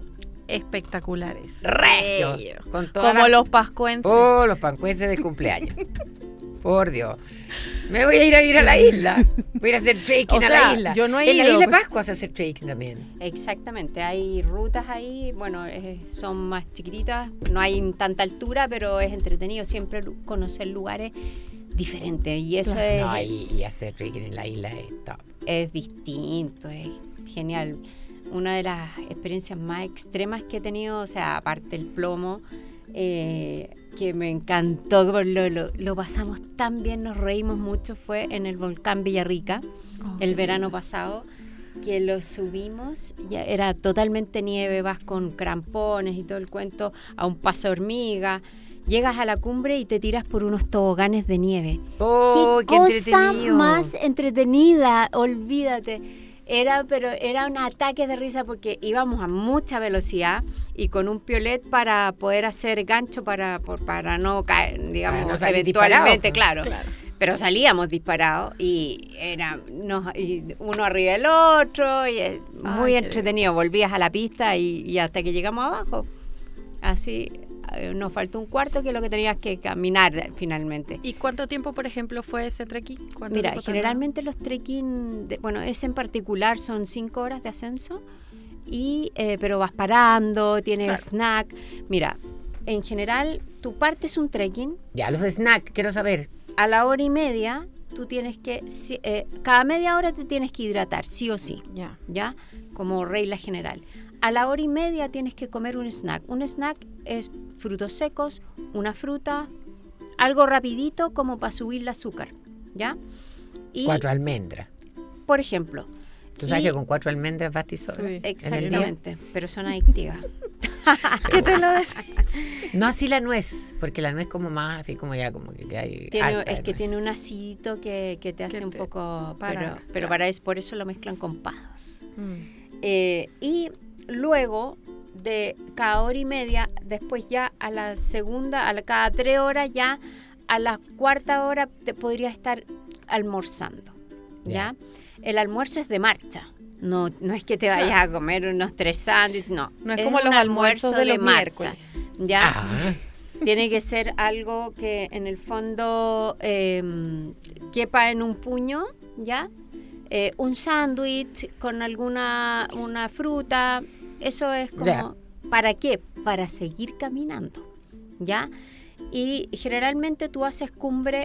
Espectaculares. Regios. Con Como la... los pascuenses. Oh, los pascuenses de cumpleaños. Por Dios. Me voy a ir a ir a la isla. Voy a ir a hacer trekking o sea, a la isla. Yo no he en ido. la isla de Pascua se hace trekking también. Exactamente. Hay rutas ahí, bueno, eh, son más chiquititas, no hay tanta altura, pero es entretenido siempre conocer lugares diferentes. Y eso no, es. No, y, y hacer trekking en la isla es top. Es distinto, es genial. Una de las experiencias más extremas que he tenido, o sea, aparte del plomo, eh, que me encantó, lo, lo, lo pasamos tan bien, nos reímos mucho, fue en el volcán Villarrica, oh, el verano pasado, que lo subimos, ya era totalmente nieve, vas con crampones y todo el cuento, a un paso hormiga, llegas a la cumbre y te tiras por unos toboganes de nieve. ¡Oh, qué, qué cosa entretenido! más entretenida, olvídate. Era, pero era un ataque de risa porque íbamos a mucha velocidad y con un piolet para poder hacer gancho para, por, para no caer, digamos, Para no salir eventualmente, disparado, claro. claro. Pero salíamos disparados y era nos, y uno arriba del otro, y es muy Ay, entretenido. Volvías a la pista y, y hasta que llegamos abajo. Así eh, nos faltó un cuarto, que es lo que tenías que caminar finalmente. ¿Y cuánto tiempo, por ejemplo, fue ese trekking? ¿Cuánto Mira, tiempo generalmente los trekking, de, bueno, ese en particular son cinco horas de ascenso, y eh, pero vas parando, tienes Claro. snack. Mira, en general, tu partes un trekking, Ya, los snacks, quiero saber. a la hora y media, tú tienes que, si- eh, cada media hora te tienes que hidratar, sí o sí, Ya. ¿ya? Como regla general. A la hora y media tienes que comer un snack. Un snack es frutos secos, una fruta, algo rapidito como para subir el azúcar, ¿ya? Y, Cuatro almendras. por ejemplo, Tú sabes y- que con cuatro almendras basti sola. Sí. en el día. exactamente, pero son adictivas. ¿Qué te lo decís? No así la nuez, porque la nuez como más, así como ya, como que, que hay Tiene- harta de es que nuez. tiene un acidito que, que te hace Que un te poco... para, pero pero claro. para eso, por eso lo mezclan con pasas. Mm. Eh, y luego de cada hora y media, después ya a la segunda, a la, cada tres horas ya, a la cuarta hora te podría estar almorzando, ¿ya? El almuerzo es de marcha, no, no es que te vayas a comer unos tres sándwiches, no. No es como los un almuerzos almuerzo de los marcha, miércoles. ¿ya? Ah, Tiene que ser algo que en el fondo eh, quepa en un puño, ¿ya? Eh, un sándwich con alguna una fruta, eso es como... Ya. ¿Para qué? Para seguir caminando, ¿ya? Y generalmente tú haces cumbre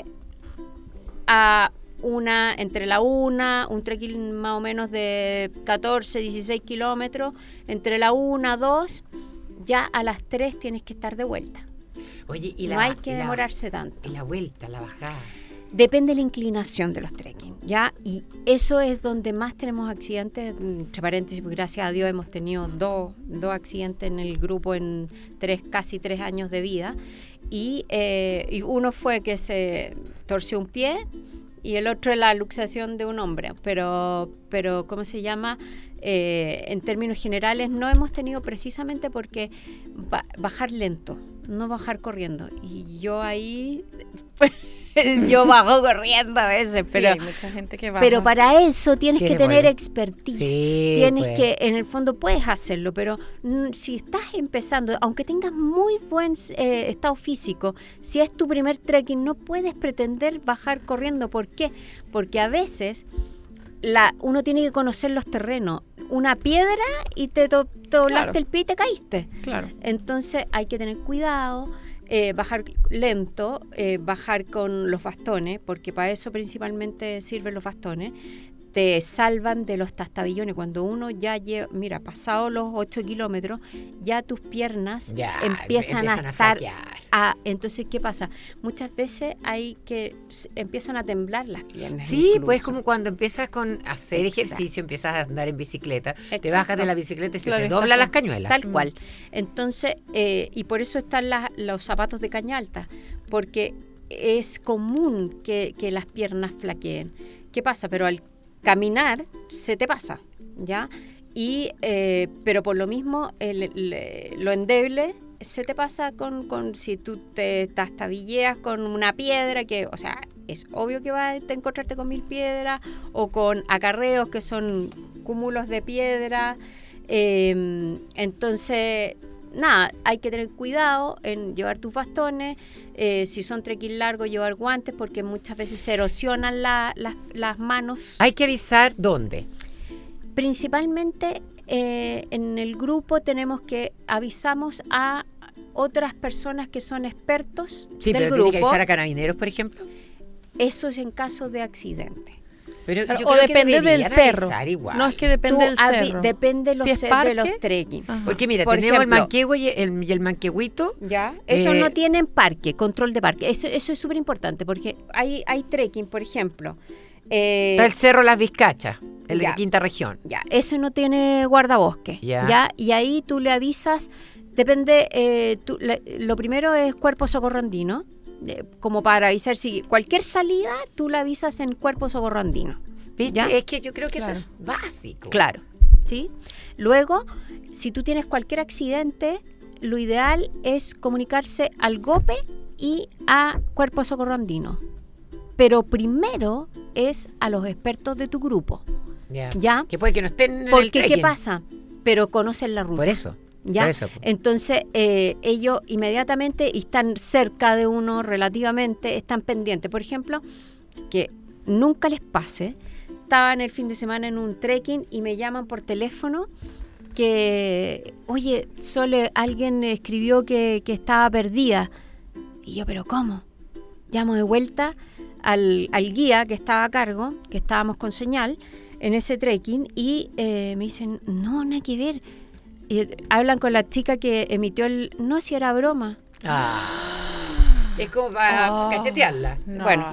a una, entre la una, un trekking más o menos de catorce, dieciséis kilómetros, entre la una, dos, ya a las tres tienes que estar de vuelta. oye, y la, No hay que y la- demorarse tanto. Y la vuelta, la bajada. Depende de la inclinación de los trekking, ¿ya? Y eso es donde más tenemos accidentes, entre paréntesis, porque gracias a Dios hemos tenido dos, dos accidentes en el grupo en tres, casi tres años de vida. Y, eh, y uno fue que se torció un pie y el otro es la luxación de un hombro. Pero, pero ¿cómo se llama? Eh, en términos generales no hemos tenido precisamente porque ba- bajar lento, no bajar corriendo. Y yo ahí... yo bajo corriendo a veces, pero, sí, hay mucha gente que va. pero para eso tienes Que que se tener mueve. expertise. Sí, tienes pues. que, en el fondo puedes hacerlo, pero mm, si estás empezando, aunque tengas muy buen eh, estado físico, si es tu primer trekking, no puedes pretender bajar corriendo. ¿Por qué? Porque a veces la, uno tiene que conocer los terrenos. Una piedra y te to- te doblaste Claro. el pie y te caíste. Claro. Entonces hay que tener cuidado, eh, bajar lento, eh, bajar con los bastones, porque para eso principalmente sirven los bastones. Te salvan de los tastabillones. Cuando uno ya lleva, mira, pasado los ocho kilómetros, ya tus piernas Ya, empiezan, empiezan a a estar... flaquear. a- entonces, ¿qué pasa? Muchas veces hay que... s- empiezan a temblar las piernas. Sí, incluso. pues como cuando empiezas con hacer Exacto. ejercicio, empiezas a andar en bicicleta, te Exacto. bajas de la bicicleta y se Claro, te está doblan con- las cañuelas. Tal cual. Entonces, eh, y por eso están las- los zapatos de caña alta, porque es común que, que las piernas flaqueen. ¿Qué pasa? Pero al caminar se te pasa, ¿ya? Y, eh, pero por lo mismo, el- el- lo endeble se te pasa con, con si tú te tastabilleas con una piedra, que, o sea, es obvio que vas a encontrarte con mil piedras, o con acarreos que son cúmulos de piedra. Eh, entonces, nada, hay que tener cuidado en llevar tus bastones. Eh, si son trekking largos, llevar guantes, porque muchas veces se erosionan la- las- las manos. Hay que avisar dónde. Principalmente eh, en el grupo tenemos que avisamos a otras personas que son expertos Sí, del pero grupo. tiene que avisar a carabineros, por ejemplo. Eso es en caso de accidente. Pero Claro, yo o creo que depende del deberían cerro. avisar igual. No, es que depende Tú del avi- cerro. Depende los Si es ce- de parque, los trekking. ajá. Porque mira, Por tenemos el ejemplo- manquehue y el, y el manquehuito. Ya, eso Eh, no tienen parque, control de parque. Eso, eso es súper importante porque hay, hay trekking, por ejemplo. eh, Está el cerro Las Vizcachas, el ya. de quinta región. ya, eso no tiene guardabosque. Ya. Ya. Y ahí tú le avisas depende, eh, tú, la, lo primero es Cuerpo Socorro Andino, eh, como para avisar si cualquier salida tú la avisas en Cuerpo Socorro Andino. ¿Viste? ¿Ya? Es que yo creo que Claro. eso es básico. Claro, ¿sí? Luego, si tú tienes cualquier accidente, lo ideal es comunicarse al GOPE y a Cuerpo Socorro Andino. Pero primero es a los expertos de tu grupo. Ya. ¿Ya? Que puede que no estén en el Porque, ¿qué trekking. pasa? Pero conocen la ruta. Por eso. ¿Ya? Por eso. Entonces, eh, ellos inmediatamente y están cerca de uno relativamente, están pendientes. Por ejemplo, que nunca les pase, estaban el fin de semana en un trekking y me llaman por teléfono que, oye, Sole, alguien escribió que, que estaba perdida. Y yo, ¿pero cómo? Llamo de vuelta al, al guía que estaba a cargo, que estábamos con señal en ese trekking, y eh, me dicen, no, nada que ver. Y hablan con la chica que emitió el... No, si era broma. Ah. Es como para Oh. cachetearla. No. Bueno,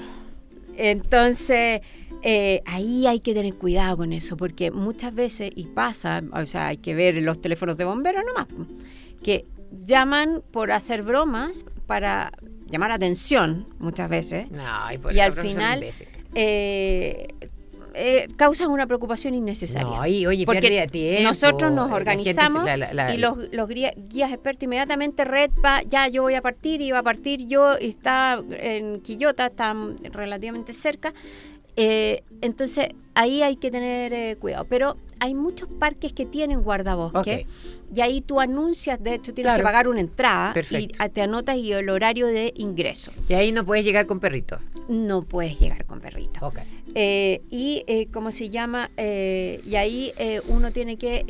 entonces eh, ahí hay que tener cuidado con eso, porque muchas veces, y pasa, o sea, hay que ver los teléfonos de bomberos nomás, que llaman por hacer bromas, para llamar la atención muchas veces, No, y, por y al los profesores final imbéciles. eh, eh, causan una preocupación innecesaria. No, y, oye, Porque pérdida de tiempo. nosotros nos la gente se- organizamos la- la- la- y los, los guía- guías expertos inmediatamente, red, pa, ya yo voy a partir, iba a partir yo, y está en Quillota, está relativamente cerca. Eh, entonces ahí hay que tener eh, cuidado. Pero hay muchos parques que tienen guardabosques, y ahí tú anuncias, de hecho tienes Claro. que pagar una entrada y Perfecto. a- te anotas y el horario de ingreso. Y ahí no puedes llegar con perritos. No puedes llegar con perritos. Ok. Eh, y eh, cómo se llama, eh, y ahí eh, uno tiene que,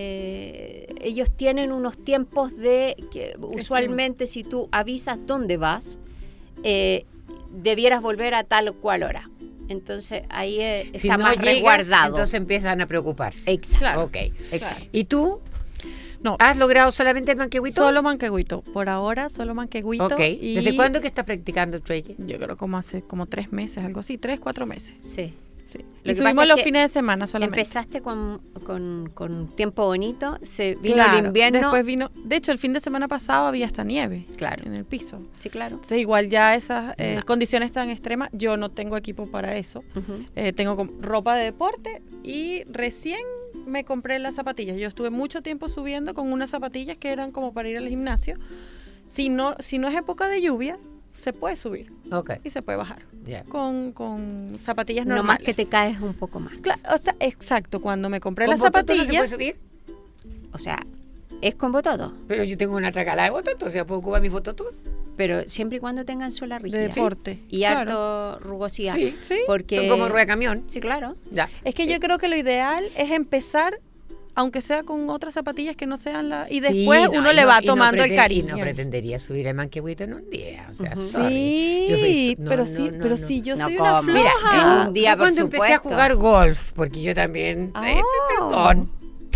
eh, ellos tienen unos tiempos de que usualmente si tú avisas dónde vas, eh, debieras volver a tal o cual hora. Entonces ahí eh, Si está no más llegas, resguardado. entonces empiezan a preocuparse. Exacto. Claro. Ok. Exacto. ¿Y tú? No. ¿Has logrado solamente el manquehuito? Solo manquehuito. Por ahora, solo manquehuito. Ok. y ¿Desde cuándo que estás practicando el trekking? Yo creo como hace como tres meses, algo así, tres, cuatro meses. Sí. Sí. Lo Y que pasa subimos es los que fines de semana solamente. Empezaste con, con, con tiempo bonito, se vino Claro, el invierno. Después vino, de hecho, el fin de semana pasado había hasta nieve. Claro. En el piso. Sí, claro. Entonces, igual ya esas eh, No. condiciones tan extremas, yo no tengo equipo para eso. Ujú. Eh, tengo com- ropa de deporte y recién me compré las zapatillas. Yo estuve mucho tiempo subiendo con unas zapatillas que eran como para ir al gimnasio. Si no, si no es época de lluvia, se puede subir Ok. y se puede bajar Ya. con, con zapatillas No normales. más que te caes un poco más. Cla- o sea, exacto, cuando me compré ¿Con las bototo no se zapatillas, puede subir? O sea, es con bototo, Pero yo tengo una tracala de bototo, o sea, ¿puedo ocupar mi bototo? pero siempre y cuando tengan suela de rígida. deporte. Y Claro. harto rugosidad. Sí. Sí. Porque... Son como rueda de camión. Sí, claro. Ya. Es que yo creo que lo ideal es empezar, aunque sea con otras zapatillas que no sean las... Y después Sí, no, uno y le no- va y no tomando el preten- cariño. Y no pretendería subir el manquehuito en un día, o sea, Ujú. sorry. Sí, Yo soy- no, pero no, sí, no, pero no. sí, yo No, soy una ¿cómo? floja. Mira, yo, un día, yo por cuando empecé a supuesto. jugar golf, porque yo también, Ah. eh, perdón,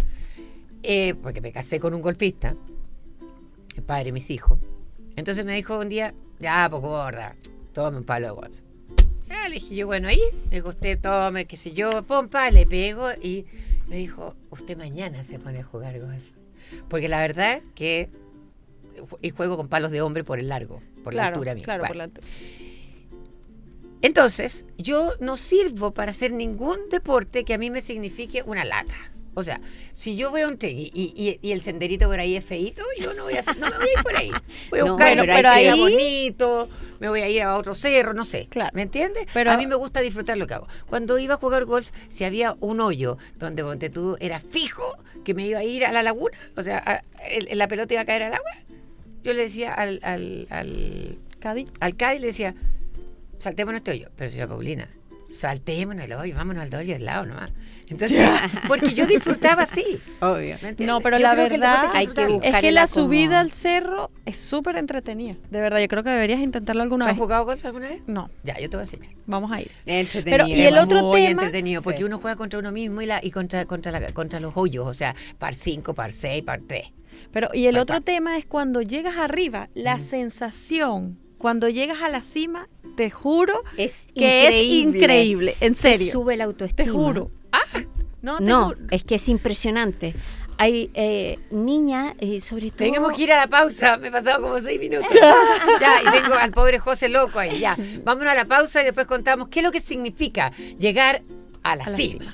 eh, porque me casé con un golfista, el padre de mis hijos. Entonces me dijo un día, ya, pues gorda, tome un palo de golf. Ya, le dije yo, bueno, ahí, me dijo usted, tome, qué sé yo, pompa, le pego y me dijo, usted mañana se pone a jugar golf. Porque la verdad que, y juego con palos de hombre por el largo, por la Claro, altura mía. claro, Bueno. por la altura. Entonces, yo no sirvo para hacer ningún deporte que a mí me signifique una lata. O sea, si yo veo un tren y, y, y el senderito por ahí es feíto, yo no voy a hacer, no me voy a ir por ahí. Voy a No, buscar bueno, pero pero ahí ahí- bonito, me voy a ir a otro cerro, no sé. Claro. ¿Me entiendes? Pero- a mí me gusta disfrutar lo que hago. Cuando iba a jugar golf, si había un hoyo donde ponte tú era fijo que me iba a ir a la laguna, o sea, a- el- la pelota iba a caer al agua, yo le decía al, al, al Cádiz. al Cádiz le decía, saltémonos este hoyo. Pero señora Paulina, saltémonos el hoyo, vámonos al hoyo al lado nomás. Entonces, porque yo disfrutaba así. Obvio. ¿Me entiendes? No, pero Yo la creo que el verdad deporte hay que disfrutarlo. buscar es que el la acomodo. subida al cerro es súper entretenida. De verdad, yo creo que deberías intentarlo alguna ¿Has vez. jugado golf alguna vez? No, Ya, yo te voy a enseñar. vamos a ir. Entretenido. Pero, y el Es otro muy tema- entretenido, porque Sí. uno juega contra uno mismo y, la, y contra, contra, la, contra los hoyos, o sea, par cinco, par seis, par tres. Pero, y el Ahí otro está. tema es cuando llegas arriba, la sensación, cuando llegas a la cima, te juro Es que increíble. es increíble, en Te serio. sube la autoestima. Te juro. No, te No, juro. es que es impresionante. hay eh, niñas, eh, sobre todo... Tenemos que ir a la pausa, me he pasado como seis minutos. Ya, y tengo al pobre José loco ahí, ya. Vámonos a la pausa y después contamos qué es lo que significa llegar a la, a la cima. cima.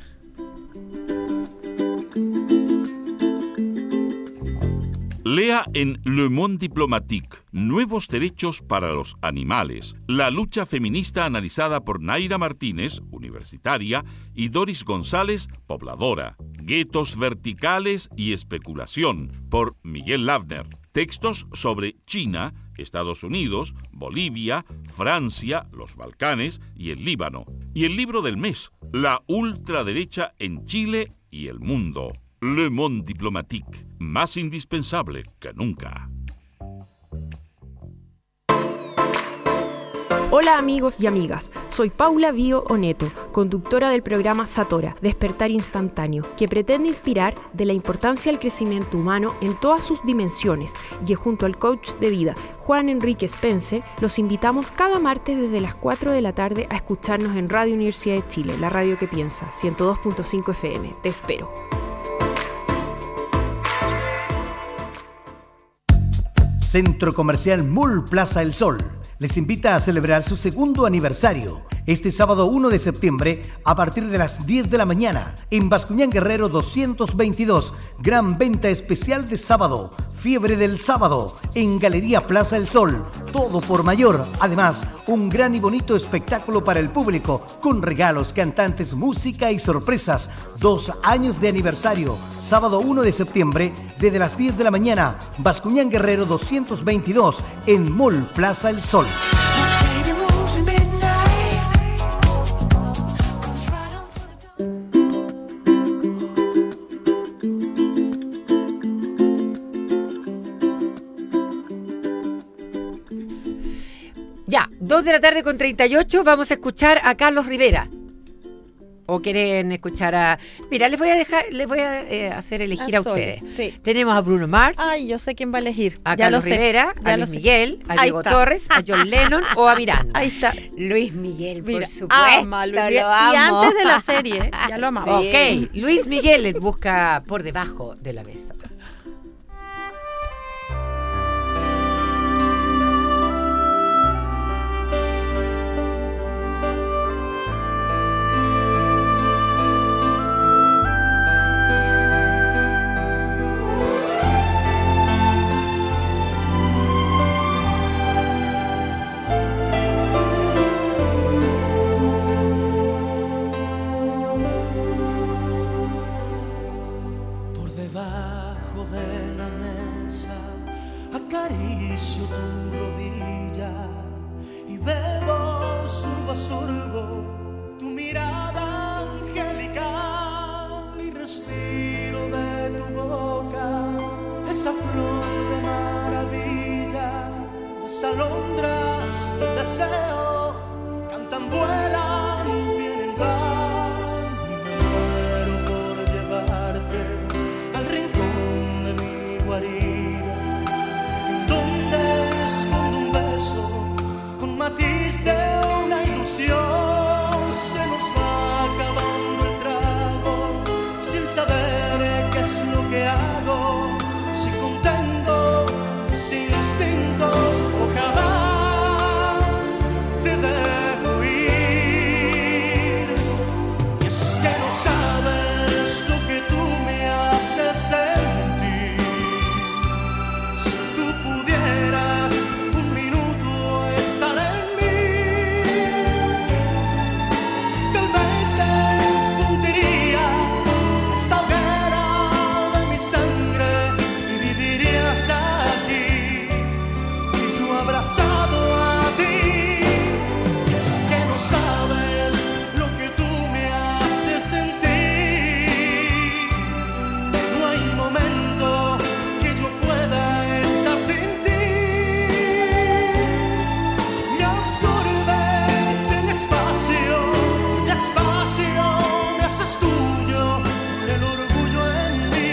Lea en Le Monde Diplomatique, Nuevos derechos para los animales, la lucha feminista analizada por Naira Martínez, universitaria, y Doris González, pobladora, guetos verticales y especulación, por Miguel Lavner, textos sobre China, Estados Unidos, Bolivia, Francia, los Balcanes y el Líbano, y el libro del mes, La ultraderecha en Chile y el mundo. Le Monde Diplomatique, más indispensable que nunca. Hola amigos y amigas, soy Paula Bio Oneto, conductora del programa Satora, Despertar Instantáneo, que pretende inspirar de la importancia del crecimiento humano en todas sus dimensiones, y junto al coach de vida Juan Enrique Spencer, los invitamos cada martes desde las cuatro de la tarde a escucharnos en Radio Universidad de Chile, la radio que piensa, ciento dos punto cinco F M. Te espero. Centro Comercial Mall Plaza El Sol les invita a celebrar su segundo aniversario este sábado uno de septiembre a partir de las diez de la mañana en Bascuñán Guerrero doscientos veintidós. Gran venta especial de sábado, fiebre del sábado en Galería Plaza El Sol. Todo por mayor. Además, un gran y bonito espectáculo para el público con regalos, cantantes, música y sorpresas. Dos años de aniversario. Sábado uno de septiembre desde las diez de la mañana. Bascuñán Guerrero doscientos veintidós en Mall Plaza El Sol. Ya, dos de la tarde con treinta y ocho, vamos a escuchar a Carlos Rivera. ¿O quieren escuchar a...? Mira, les voy a dejar, les voy a eh, hacer elegir a, a ustedes. Sí. Tenemos a Bruno Mars. Ay, yo sé quién va a elegir. A ya Carlos lo sé. Rivera, ya a Luis Miguel, a Diego Torres, a John Lennon o a Miranda. Ahí está. Luis Miguel, Mira, por supuesto. Ama, Luis Miguel. Lo amo. Y antes de la serie, ya lo amaba. Sí. Ok, Luis Miguel les busca por debajo de la mesa.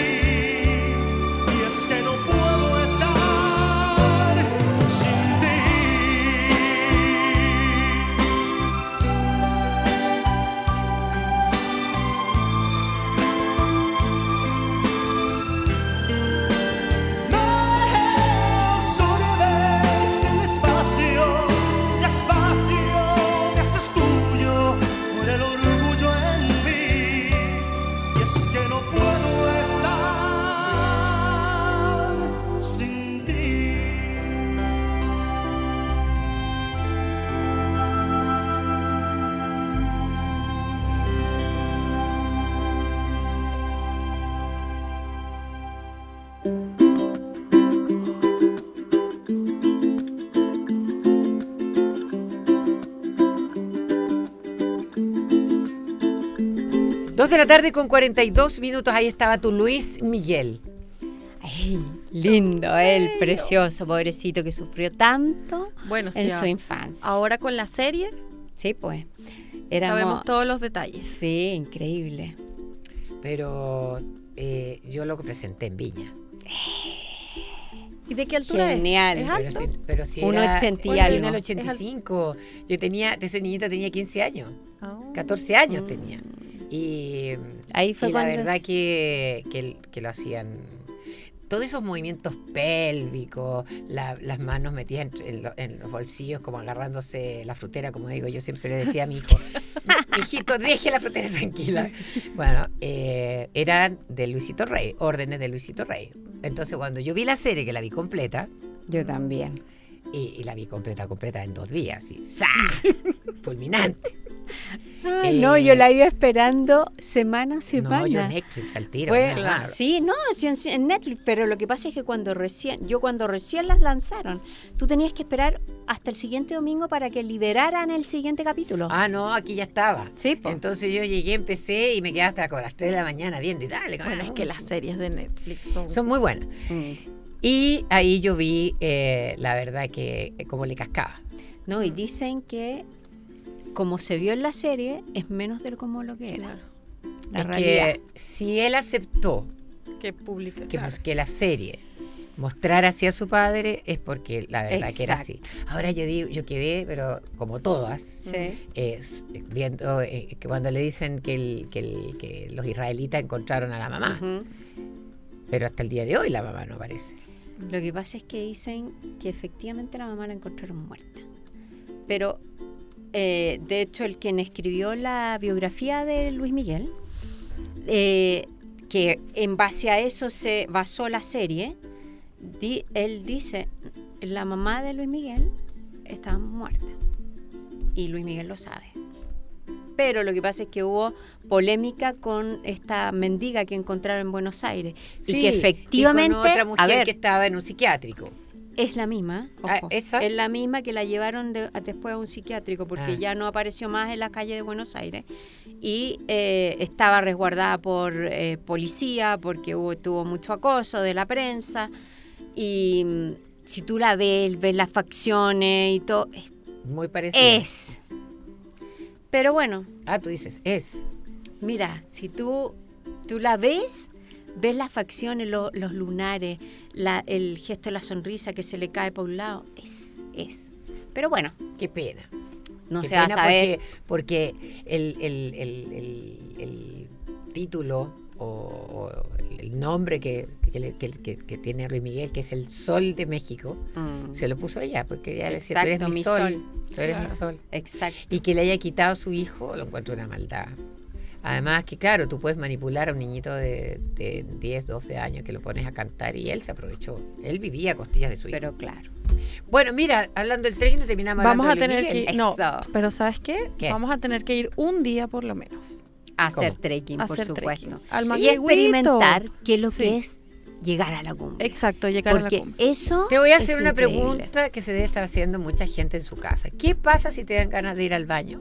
Sin ti Dos de la tarde con cuarenta y dos minutos, ahí estaba tu Luis Miguel. Ay, lindo, él, precioso, pobrecito, que sufrió tanto bueno, sí, en a- su infancia. Ahora con la serie Sí, pues. Éramos, sabemos todos los detalles. Sí, increíble. Pero eh, yo lo que presenté en Viña. ¿Y de qué altura Genial. es? ¿Es Pero alto? si, pero si Uno era- ochenta y Bueno, algo. en el ochenta y cinco. Yo tenía, ese niñito tenía quince años. Oh. catorce años tenía. Y, Ahí fue y la cuando verdad es- que, que, que lo hacían. Todos esos movimientos pélvicos, la- las manos metidas en, en lo- en los bolsillos, como agarrándose la frutera, como digo, yo siempre le decía a mi hijo, hijito, deje la frutera tranquila. Bueno, eh, eran de Luisito Rey, órdenes de Luisito Rey. Entonces, cuando yo vi la serie, que la vi completa, Yo también. y, y la vi completa, completa en dos días, y ¡za! Fulminante. Ay, Eh, no, yo la iba esperando semana a semana. No, yo Netflix al tiro. Fue- nada. sí, no, sí, en, en Netflix, pero lo que pasa es que cuando recién, yo cuando recién las lanzaron, tú tenías que esperar hasta el siguiente domingo para que liberaran el siguiente capítulo. Ah, no, aquí ya estaba. Sí, po. Entonces yo llegué, empecé y me quedé hasta como las tres de la mañana viendo y dale. Bueno, es que las series de Netflix son... Son muy buenas. Mm. Y ahí yo vi, eh, la verdad, que eh, como le cascaba. No, y dicen que como se vio en la serie, es menos de como lo que era. La Es realidad. que si él aceptó que publica. que, claro. pues, que la serie mostrara así a su padre, es porque la verdad que era así. Ahora yo digo, yo quedé, pero como todas, Sí. eh, s- viendo eh, que cuando le dicen que, el, que, el- que los israelitas encontraron a la mamá, Ujú. pero hasta el día de hoy la mamá no aparece. Lo que pasa es que dicen que efectivamente la mamá la encontraron muerta. Pero, eh, de hecho, el quien escribió la biografía de Luis Miguel, eh, que en base a eso se basó la serie, di- él dice, la mamá de Luis Miguel está muerta. Y Luis Miguel lo sabe. Pero lo que pasa es que hubo polémica con esta mendiga que encontraron en Buenos Aires. Sí, y que efectivamente, y con otra mujer a ver, que estaba en un psiquiátrico. es la misma, Ah, ojo, ¿esa? es la misma que la llevaron de- a- después a un psiquiátrico porque Ah. ya no apareció más en la calle de Buenos Aires y eh, estaba resguardada por eh, policía porque hubo, tuvo mucho acoso de la prensa y mm, si tú la ves, ves las facciones y todo, es, Muy parecido. es. Pero bueno, Ah, tú dices, es. mira, si tú, tú la ves, ves las facciones, lo- los lunares, la, el gesto de la sonrisa que se le cae por un lado, es, es. Pero bueno, Qué pena. no Qué se va a pena saber. Porque, porque el, el- el- el- el título o, o el nombre que, que, le- que- que- que tiene Luis Miguel, que es el Sol de México, Mm. se lo puso ella, porque ella le decía, tú eres Exacto, mi, mi sol, sol. tú eres mi Claro. sol. Exacto. Y que le haya quitado a su hijo, lo encuentro una maldad. Además que, claro, tú puedes manipular a un niñito de, de diez, doce años que lo pones a cantar y él se aprovechó. Él vivía a costillas de su hijo. Pero claro. Bueno, mira, hablando del trekking, terminamos Vamos a hablando de tener Luis que Miguel. ir, no, Eso. pero ¿sabes qué? ¿Qué? Vamos a tener que ir un día por lo menos. Hacer ¿Cómo? trekking, por Hacer supuesto. trekking. Al Y Manquehuito. experimentar qué es lo Sí. que es llegar a la cumbre. Exacto, llegar Porque a la cumbre. eso Te voy a es hacer una increíble. pregunta que se debe estar haciendo mucha gente en su casa. ¿Qué pasa si te dan ganas de ir al baño?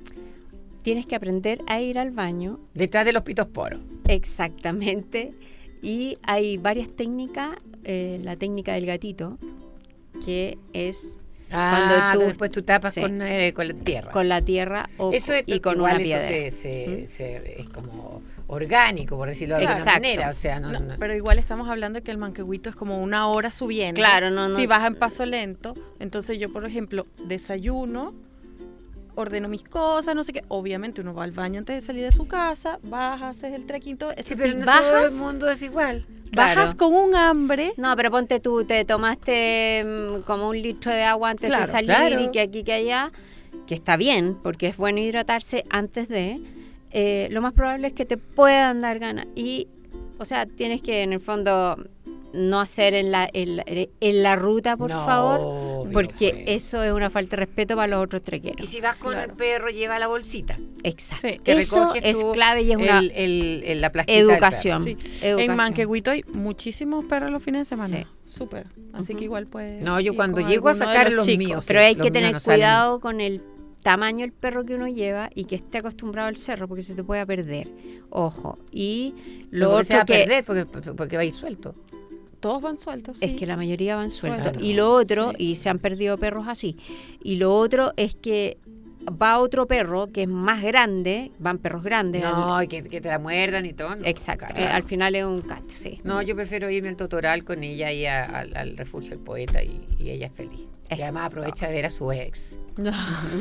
Tienes que aprender a ir al baño. Detrás de los pitos poros. Exactamente. Y hay varias técnicas. eh, la técnica del gatito, que es Ah, Cuando tú- después tú tapas sí. con, eh, con la tierra. con la tierra o, eso es, y con igual una eso piedra. se, se- ¿Mm? se- es como orgánico, por decirlo de alguna Exacto. manera. O sea, no, No, no- pero igual estamos hablando de que el Manquehuito es como una hora subiendo. Claro, no, no. Si vas en paso lento, entonces yo, por ejemplo, desayuno, ordeno mis cosas, no sé qué. Obviamente uno va al baño antes de salir de su casa, bajas, haces el trekking, todo. Eso Sí, sí, pero no bajas, todo el mundo es igual. bajas Claro. con un hambre. No, pero ponte tú, te tomaste mm, como un litro de agua antes Claro, de salir claro. y que aquí que allá, que está bien, porque es bueno hidratarse antes de, eh, lo más probable es que te puedan dar ganas. Y, o sea, tienes que en el fondo no hacer en la en la, en la ruta, por no, favor, porque pues. eso es una falta de respeto para los otros trequeros. Y si vas con claro. el perro, lleva la bolsita. Exacto. Sí, que eso es clave y es una el, el, el, la educación. Sí. educación. En Manquehuito hay muchísimos perros los fines de semana. Sí. Súper. Así uh-huh. que igual puede. No, yo cuando llego a sacar los, los míos. Pero hay los que tener no cuidado salen. con el tamaño del perro que uno lleva y que esté acostumbrado al cerro, porque se te puede perder. Ojo. Y lo otro se va a que perder porque, porque va a ir suelto. Todos van sueltos. Sí. Es que la mayoría van sueltos. Suelto. Y lo otro, sí. y se han perdido perros así. Y lo otro es que va otro perro que es más grande, van perros grandes. No, al, que, que te la muerdan y todo. No, exacto. claro. Eh, al final es un cacho, sí. No, yo prefiero irme al Totoral con ella y a, a, al refugio del poeta y, y ella es feliz. Eso. Y además aprovecha de ver a su ex. No.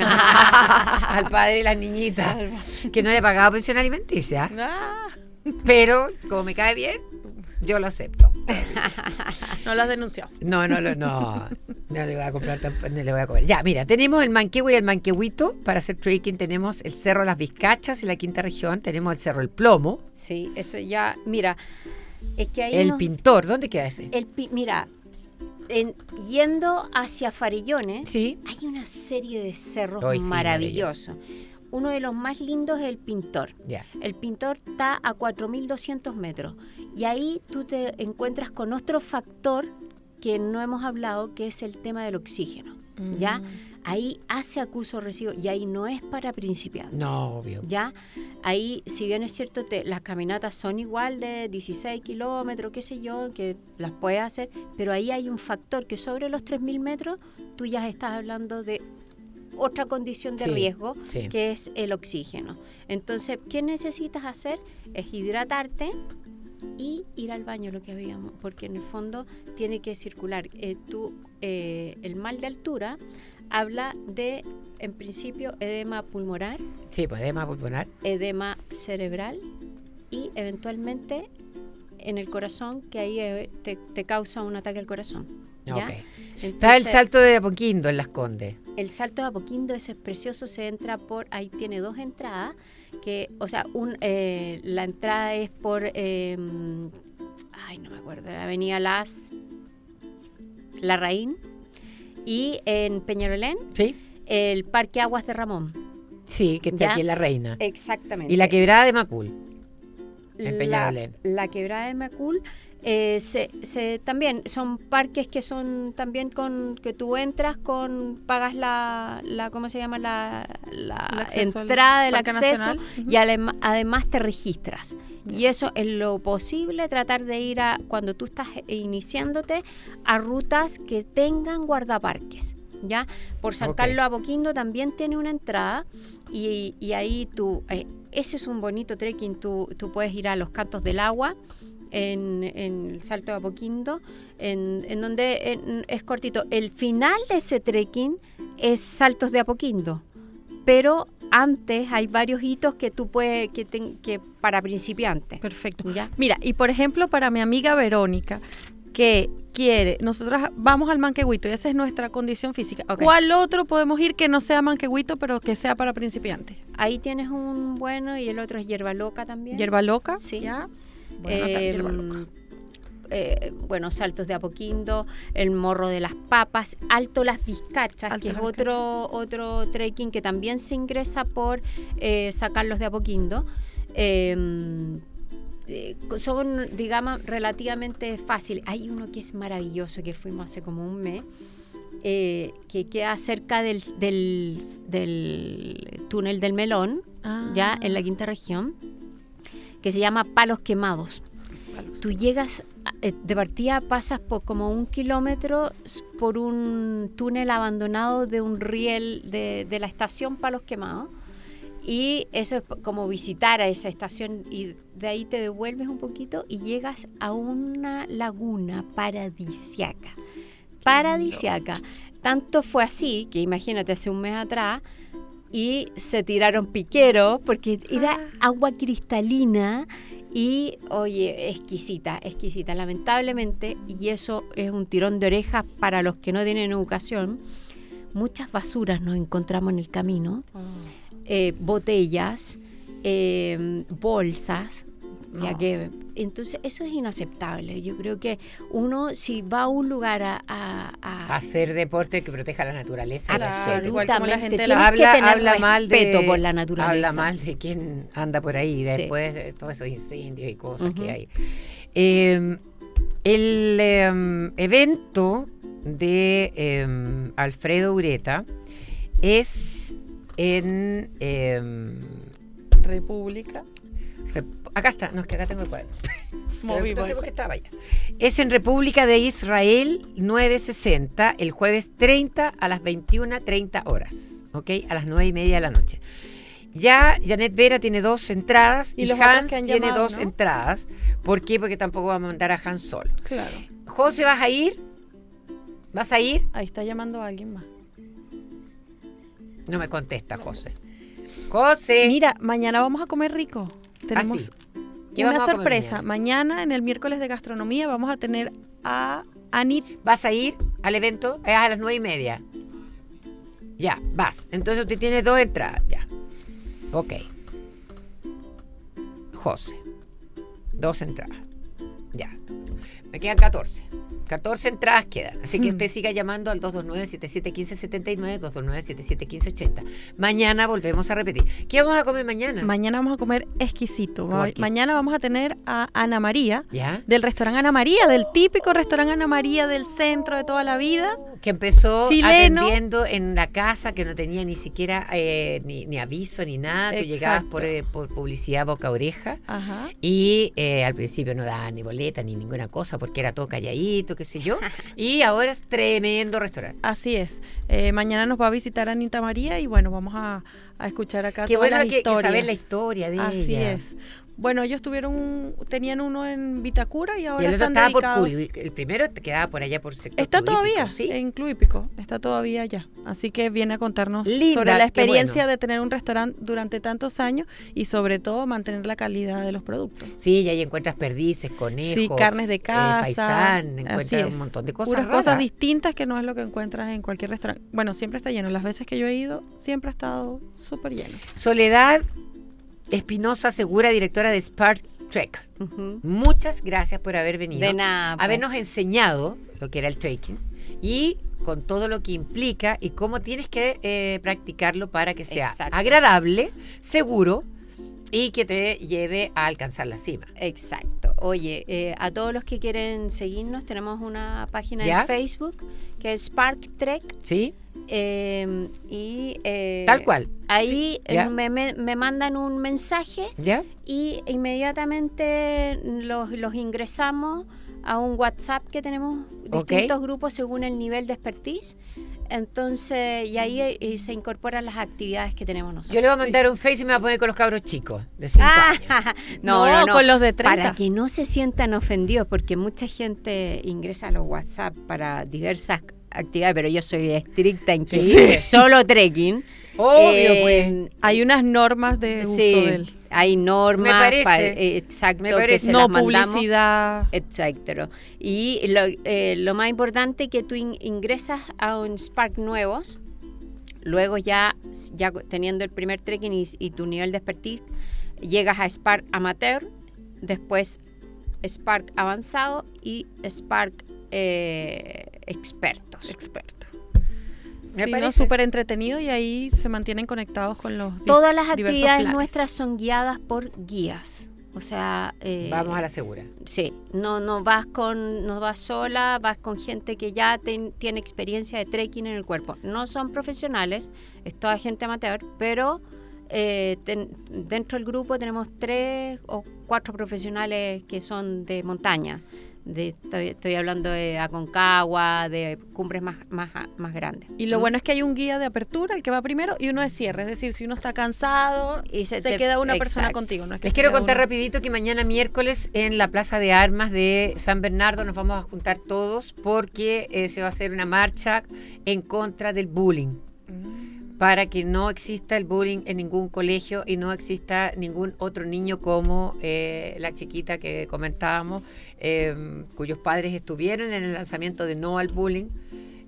Al padre y las niñitas. Que no le he pagado pensión alimenticia. No. Pero, como me cae bien, yo lo acepto. No lo has denunciado. No, no, no, no. No le voy a comprar, tampoco, no le voy a comer. Ya, mira, tenemos el Manquehue y el Manquehuito. Para hacer trekking tenemos el Cerro Las Vizcachas en la quinta región. Tenemos el Cerro El Plomo. Sí, eso ya, mira, es que ahí El nos, Pintor, ¿dónde queda ese? el mira, en, yendo hacia Farillones, sí. hay una serie de cerros Hoy sí, maravillosos. Uno de los más lindos es el Pintor. Yeah. El Pintor está a cuatro mil doscientos metros. Y ahí tú te encuentras con otro factor que no hemos hablado, que es el tema del oxígeno. Mm. ¿Ya? Ahí hace acuso recibo y ahí no es para principiantes. No, obvio. ¿Ya? Ahí, si bien es cierto, te, las caminatas son igual de dieciséis kilómetros, qué sé yo, que las puedes hacer, pero ahí hay un factor que sobre los tres mil metros tú ya estás hablando de otra condición de sí, riesgo, sí. que es el oxígeno. Entonces, ¿qué necesitas hacer? Es hidratarte y ir al baño, lo que habíamos, porque en el fondo tiene que circular. Eh, tú, eh, el mal de altura habla de, en principio, edema pulmonar. Sí, pues edema pulmonar. Edema cerebral y eventualmente en el corazón, que ahí eh, te, te causa un ataque al corazón. ¿ya? Okay. Entonces, está el salto de Apoquindo en Las Condes. El salto de Apoquindo, ese es precioso, se entra por, ahí tiene dos entradas, que, o sea, un, eh, la entrada es por, eh, ay, no me acuerdo, la avenida Las, Larraín, y en Peñalolén, ¿sí? El Parque Aguas de Ramón. Sí, que está ¿ya? aquí en La Reina. Exactamente. Y la quebrada de Macul, en la, Peñalolén. La quebrada de Macul, eh, se, se, también son parques que son también con, que tú entras con, pagas la, la ¿cómo se llama? La, la entrada del acceso y alem, además te registras. Y eso es lo posible, tratar de ir a, cuando tú estás iniciándote, a rutas que tengan guardaparques. ¿Ya? Por San okay. Carlos Apoquindo también tiene una entrada y, y ahí tú, eh, ese es un bonito trekking, tú, tú puedes ir a los Cantos del Agua en, en el Salto de Apoquindo, en, en donde en, es cortito. El final de ese trekking es Saltos de Apoquindo, pero antes hay varios hitos que tú puedes, que, te, que para principiantes. Perfecto. ¿Ya? Mira, y por ejemplo para mi amiga Verónica, que quiere, nosotros vamos al Manquehuito y esa es nuestra condición física. Okay. ¿Cuál otro podemos ir que no sea Manquehuito pero que sea para principiantes? Ahí tienes un bueno y el otro es Hierba Loca también. ¿Hierba Loca? Sí. ¿Ya? Bueno, eh, Hierba Loca. Eh, bueno, Saltos de Apoquindo, el Morro de las Papas, Alto Las Vizcachas, Alto que es otro, otro trekking que también se ingresa por eh, sacarlos de Apoquindo. Eh, son, digamos, relativamente fáciles. Hay uno que es maravilloso, que fuimos hace como un mes, eh, que queda cerca del, del, del túnel del Melón, ah. ya en la quinta región, que se llama Palos Quemados. Palos Tú quemados. llegas, eh, de partida pasas por como un kilómetro por un túnel abandonado de un riel de, de la estación Palos Quemados. Y eso es como visitar a esa estación y de ahí te devuelves un poquito y llegas a una laguna paradisiaca. Paradisiaca. Tanto fue así que imagínate hace un mes atrás y se tiraron piqueros porque era agua cristalina y, oye, exquisita, exquisita. Lamentablemente, y eso es un tirón de orejas para los que no tienen educación, muchas basuras nos encontramos en el camino. Oh. Eh, botellas, eh, bolsas, ya No. que entonces eso es inaceptable. Yo creo que uno si va a un lugar a, a, a hacer deporte que proteja la naturaleza. Claro, igual como la gente tienes la- que habla, tener habla mal de respeto por la naturaleza. Habla mal de quien anda por ahí Sí. después de todos esos incendios y cosas Ujú. que hay. Eh, el eh, evento de eh, Alfredo Ureta es en eh, República. Rep- acá está, no es que acá tengo el cuadro. Moví, no sé voy. por qué estaba allá. Es en República de Israel nueve sesenta, el jueves treinta a las veintiuna treinta horas, ¿ok? A las nueve y media de la noche. Ya Janet Vera tiene dos entradas Y y, los otros Hans que han tiene llamado, dos ¿no? entradas. ¿Por qué? Porque tampoco vamos a mandar a Hans solo. Claro. José, ¿vas a ir? ¿Vas a ir? Ahí está llamando a alguien más. No me contesta, José. José. Mira, mañana vamos a comer rico. Tenemos sí. ¿Qué una vamos a comer sorpresa. Mañana? en el miércoles de gastronomía, vamos a tener a Anit. ¿Vas a ir al evento? Es a las nueve y media. Ya, vas. Entonces usted tiene dos entradas, ya. Ok. José. Dos entradas. Ya. Me quedan catorce. catorce entradas quedan. Así que Mm. usted siga llamando al dos dos nueve, siete siete uno cinco, siete nueve, dos dos nueve, siete siete uno cinco, ocho cero. Mañana volvemos a repetir. ¿Qué vamos a comer mañana? Mañana vamos a comer exquisito. ¿Cómo Ma- aquí? Mañana vamos a tener a Ana María, ¿Ya? del restaurante Ana María, del típico restaurante Ana María del centro de toda la vida. Que empezó Chileno. atendiendo en la casa que no tenía ni siquiera eh, ni, ni aviso ni nada. Tú llegabas Exacto. por, eh, por publicidad boca a oreja. Ajá. Y eh, al principio no daban ni boleta ni ninguna cosa porque era todo calladito, qué sé yo. Y ahora es tremendo restaurante. Así es. Eh, mañana nos va a visitar Anita María y bueno, vamos a, a escuchar acá Qué todas bueno las que, que historias. saber la historia de Así ella. es. Bueno, ellos tuvieron un, tenían uno en Vitacura y ahora Y el otro están estaba por dedicados. Culi. El primero te quedaba por allá por sector Está Club Hípico, todavía ¿sí? en Club Hípico, está todavía allá. Así que viene a contarnos Linda, sobre la qué experiencia bueno. de tener un restaurante durante tantos años y sobre todo mantener la calidad de los productos. Sí, y ahí encuentras perdices, conejos. Sí, carnes de eh, casa. faisán, así encuentras es. un montón de cosas Puras raras. cosas distintas que no es lo que encuentras en cualquier restaurante. Bueno, siempre está lleno. Las veces que yo he ido, siempre ha estado súper lleno. Soledad Espinosa Segura, directora de Spark Trek. Ujú. Muchas gracias por haber venido. De nada, pues. Habernos enseñado lo que era el trekking y con todo lo que implica y cómo tienes que eh, practicarlo para que sea Exacto. agradable, seguro y que te lleve a alcanzar la cima. Exacto. Oye, eh, a todos los que quieren seguirnos, tenemos una página ¿Ya? en Facebook que es Spark Trek. ¿Sí? eh, y eh, Tal cual. Ahí Sí, ya. eh, me, me- me mandan un mensaje ¿Ya? y inmediatamente los, los ingresamos a un WhatsApp que tenemos distintos grupos según el nivel de expertise. Entonces, y ahí eh, se incorporan las actividades que tenemos nosotros. Yo le voy a mandar un face y me voy a poner con los cabros chicos de cinco años. Ah, no, No, no, no, con los de treinta. Para que no se sientan ofendidos, porque mucha gente ingresa a los WhatsApp para diversas actividades, pero yo soy estricta en que Sí. solo trekking. Obvio, Eh, pues. Hay unas normas de uso Sí, del hay normas, Me parece, pa- eh, exacto, me que parece. se no las mandamos. publicidad. Exacto. Y lo, eh, lo más importante que tú in- ingresas a un Spark nuevos, luego ya, ya teniendo el primer trekking y, y tu nivel de expertise, llegas a Spark amateur, después Spark avanzado y Spark eh, expertos. Experto. Me Sí, no, parece. súper entretenido y ahí se mantienen conectados con los di- Todas las diversos actividades planes. nuestras son guiadas por guías. O sea, eh, Vamos a la segura. sí, no no vas con no vas sola, vas con gente que ya ten- tiene experiencia de trekking en el cuerpo. No son profesionales, es toda gente amateur, pero eh, ten- dentro del grupo tenemos tres o cuatro profesionales que son de montaña. De, estoy, estoy hablando de Aconcagua, de cumbres más más más grandes. Y lo ¿Mm? bueno es que hay un guía de apertura, el que va primero, y uno de cierre. Es decir, si uno está cansado, Y se se, te- queda una persona exacto. contigo. No es que Les se quiero queda contar uno- rapidito que mañana miércoles en la Plaza de Armas de San Bernardo nos vamos a juntar todos porque eh, se va a hacer una marcha en contra del bullying. Para que no exista el bullying en ningún colegio y no exista ningún otro niño como eh, la chiquita que comentábamos, eh, cuyos padres estuvieron en el lanzamiento de No al Bullying.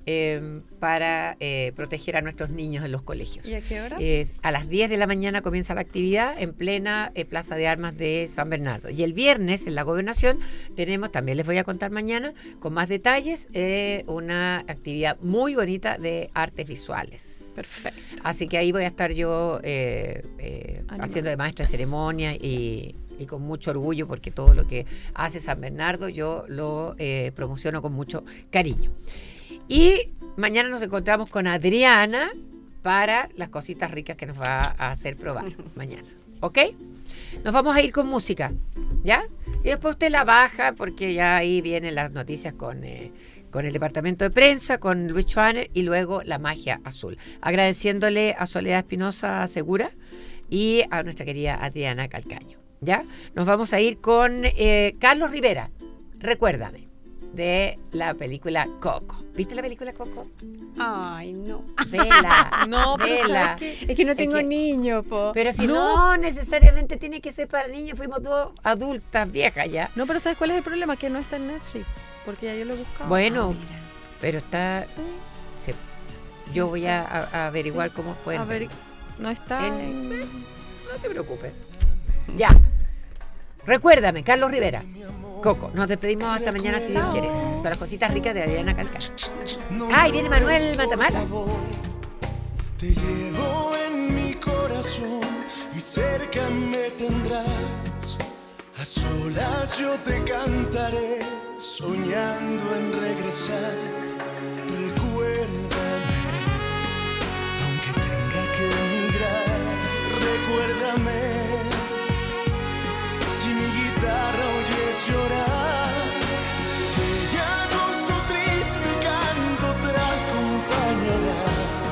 eh, para eh, proteger a nuestros niños en los colegios. ¿Y a qué hora? Eh, a las diez de la mañana comienza la actividad en plena eh, Plaza de Armas de San Bernardo. Y el viernes en la Gobernación tenemos, también les voy a contar mañana con más detalles, eh, una actividad muy bonita de artes visuales. Perfecto. Así que ahí voy a estar yo eh, eh, haciendo de maestra de ceremonia y, y con mucho orgullo, porque todo lo que hace San Bernardo yo lo eh, promociono con mucho cariño. Y mañana nos encontramos con Adriana para las cositas ricas que nos va a hacer probar mañana. ¿Ok? Nos vamos a ir con música, ¿ya? Y después usted la baja, porque ya ahí vienen las noticias con, eh, con el departamento de prensa, con Luis Schwaner, y luego la magia azul. Agradeciéndole a Soledad Espinosa Segura y a nuestra querida Adriana Calcaño, ¿ya? Nos vamos a ir con eh, Carlos Rivera, Recuérdame, de la película Coco. ¿Viste la película Coco? Ay, no. Vela. No, pero vela. ¿sabes qué? Es que no tengo Es que- niños, po. Pero si No. no. necesariamente tiene que ser para niños, fuimos todos adultas, viejas ya. No, pero ¿sabes cuál es el problema? Que no está en Netflix. Porque ya yo lo he buscado. Bueno, Ah, mira. pero está... Sí. sí. Yo voy a, a- a averiguar Sí. cómo pueden A ver, verlo. no está En- en... No te preocupes. Ya. Recuérdame, Carlos Rivera. Coco, nos despedimos hasta mañana si Dios quiere. Con las cositas ricas de Adriana Calcaño. ¡Ay, viene Manuel Matamala! Te llevo en mi corazón y cerca me tendrás. A solas yo te cantaré, soñando en regresar. Recuérdame, aunque tenga que emigrar. Recuérdame, si mi guitarra oyes llorar. Ella con su triste canto te acompañará.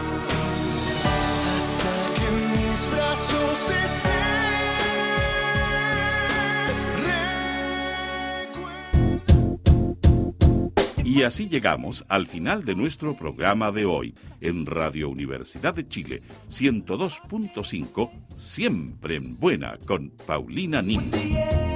Hasta que en mis brazos estés. Y así llegamos al final de nuestro programa de hoy en Radio Universidad de Chile ciento dos punto cinco, siempre en buena, con Paulina Nin.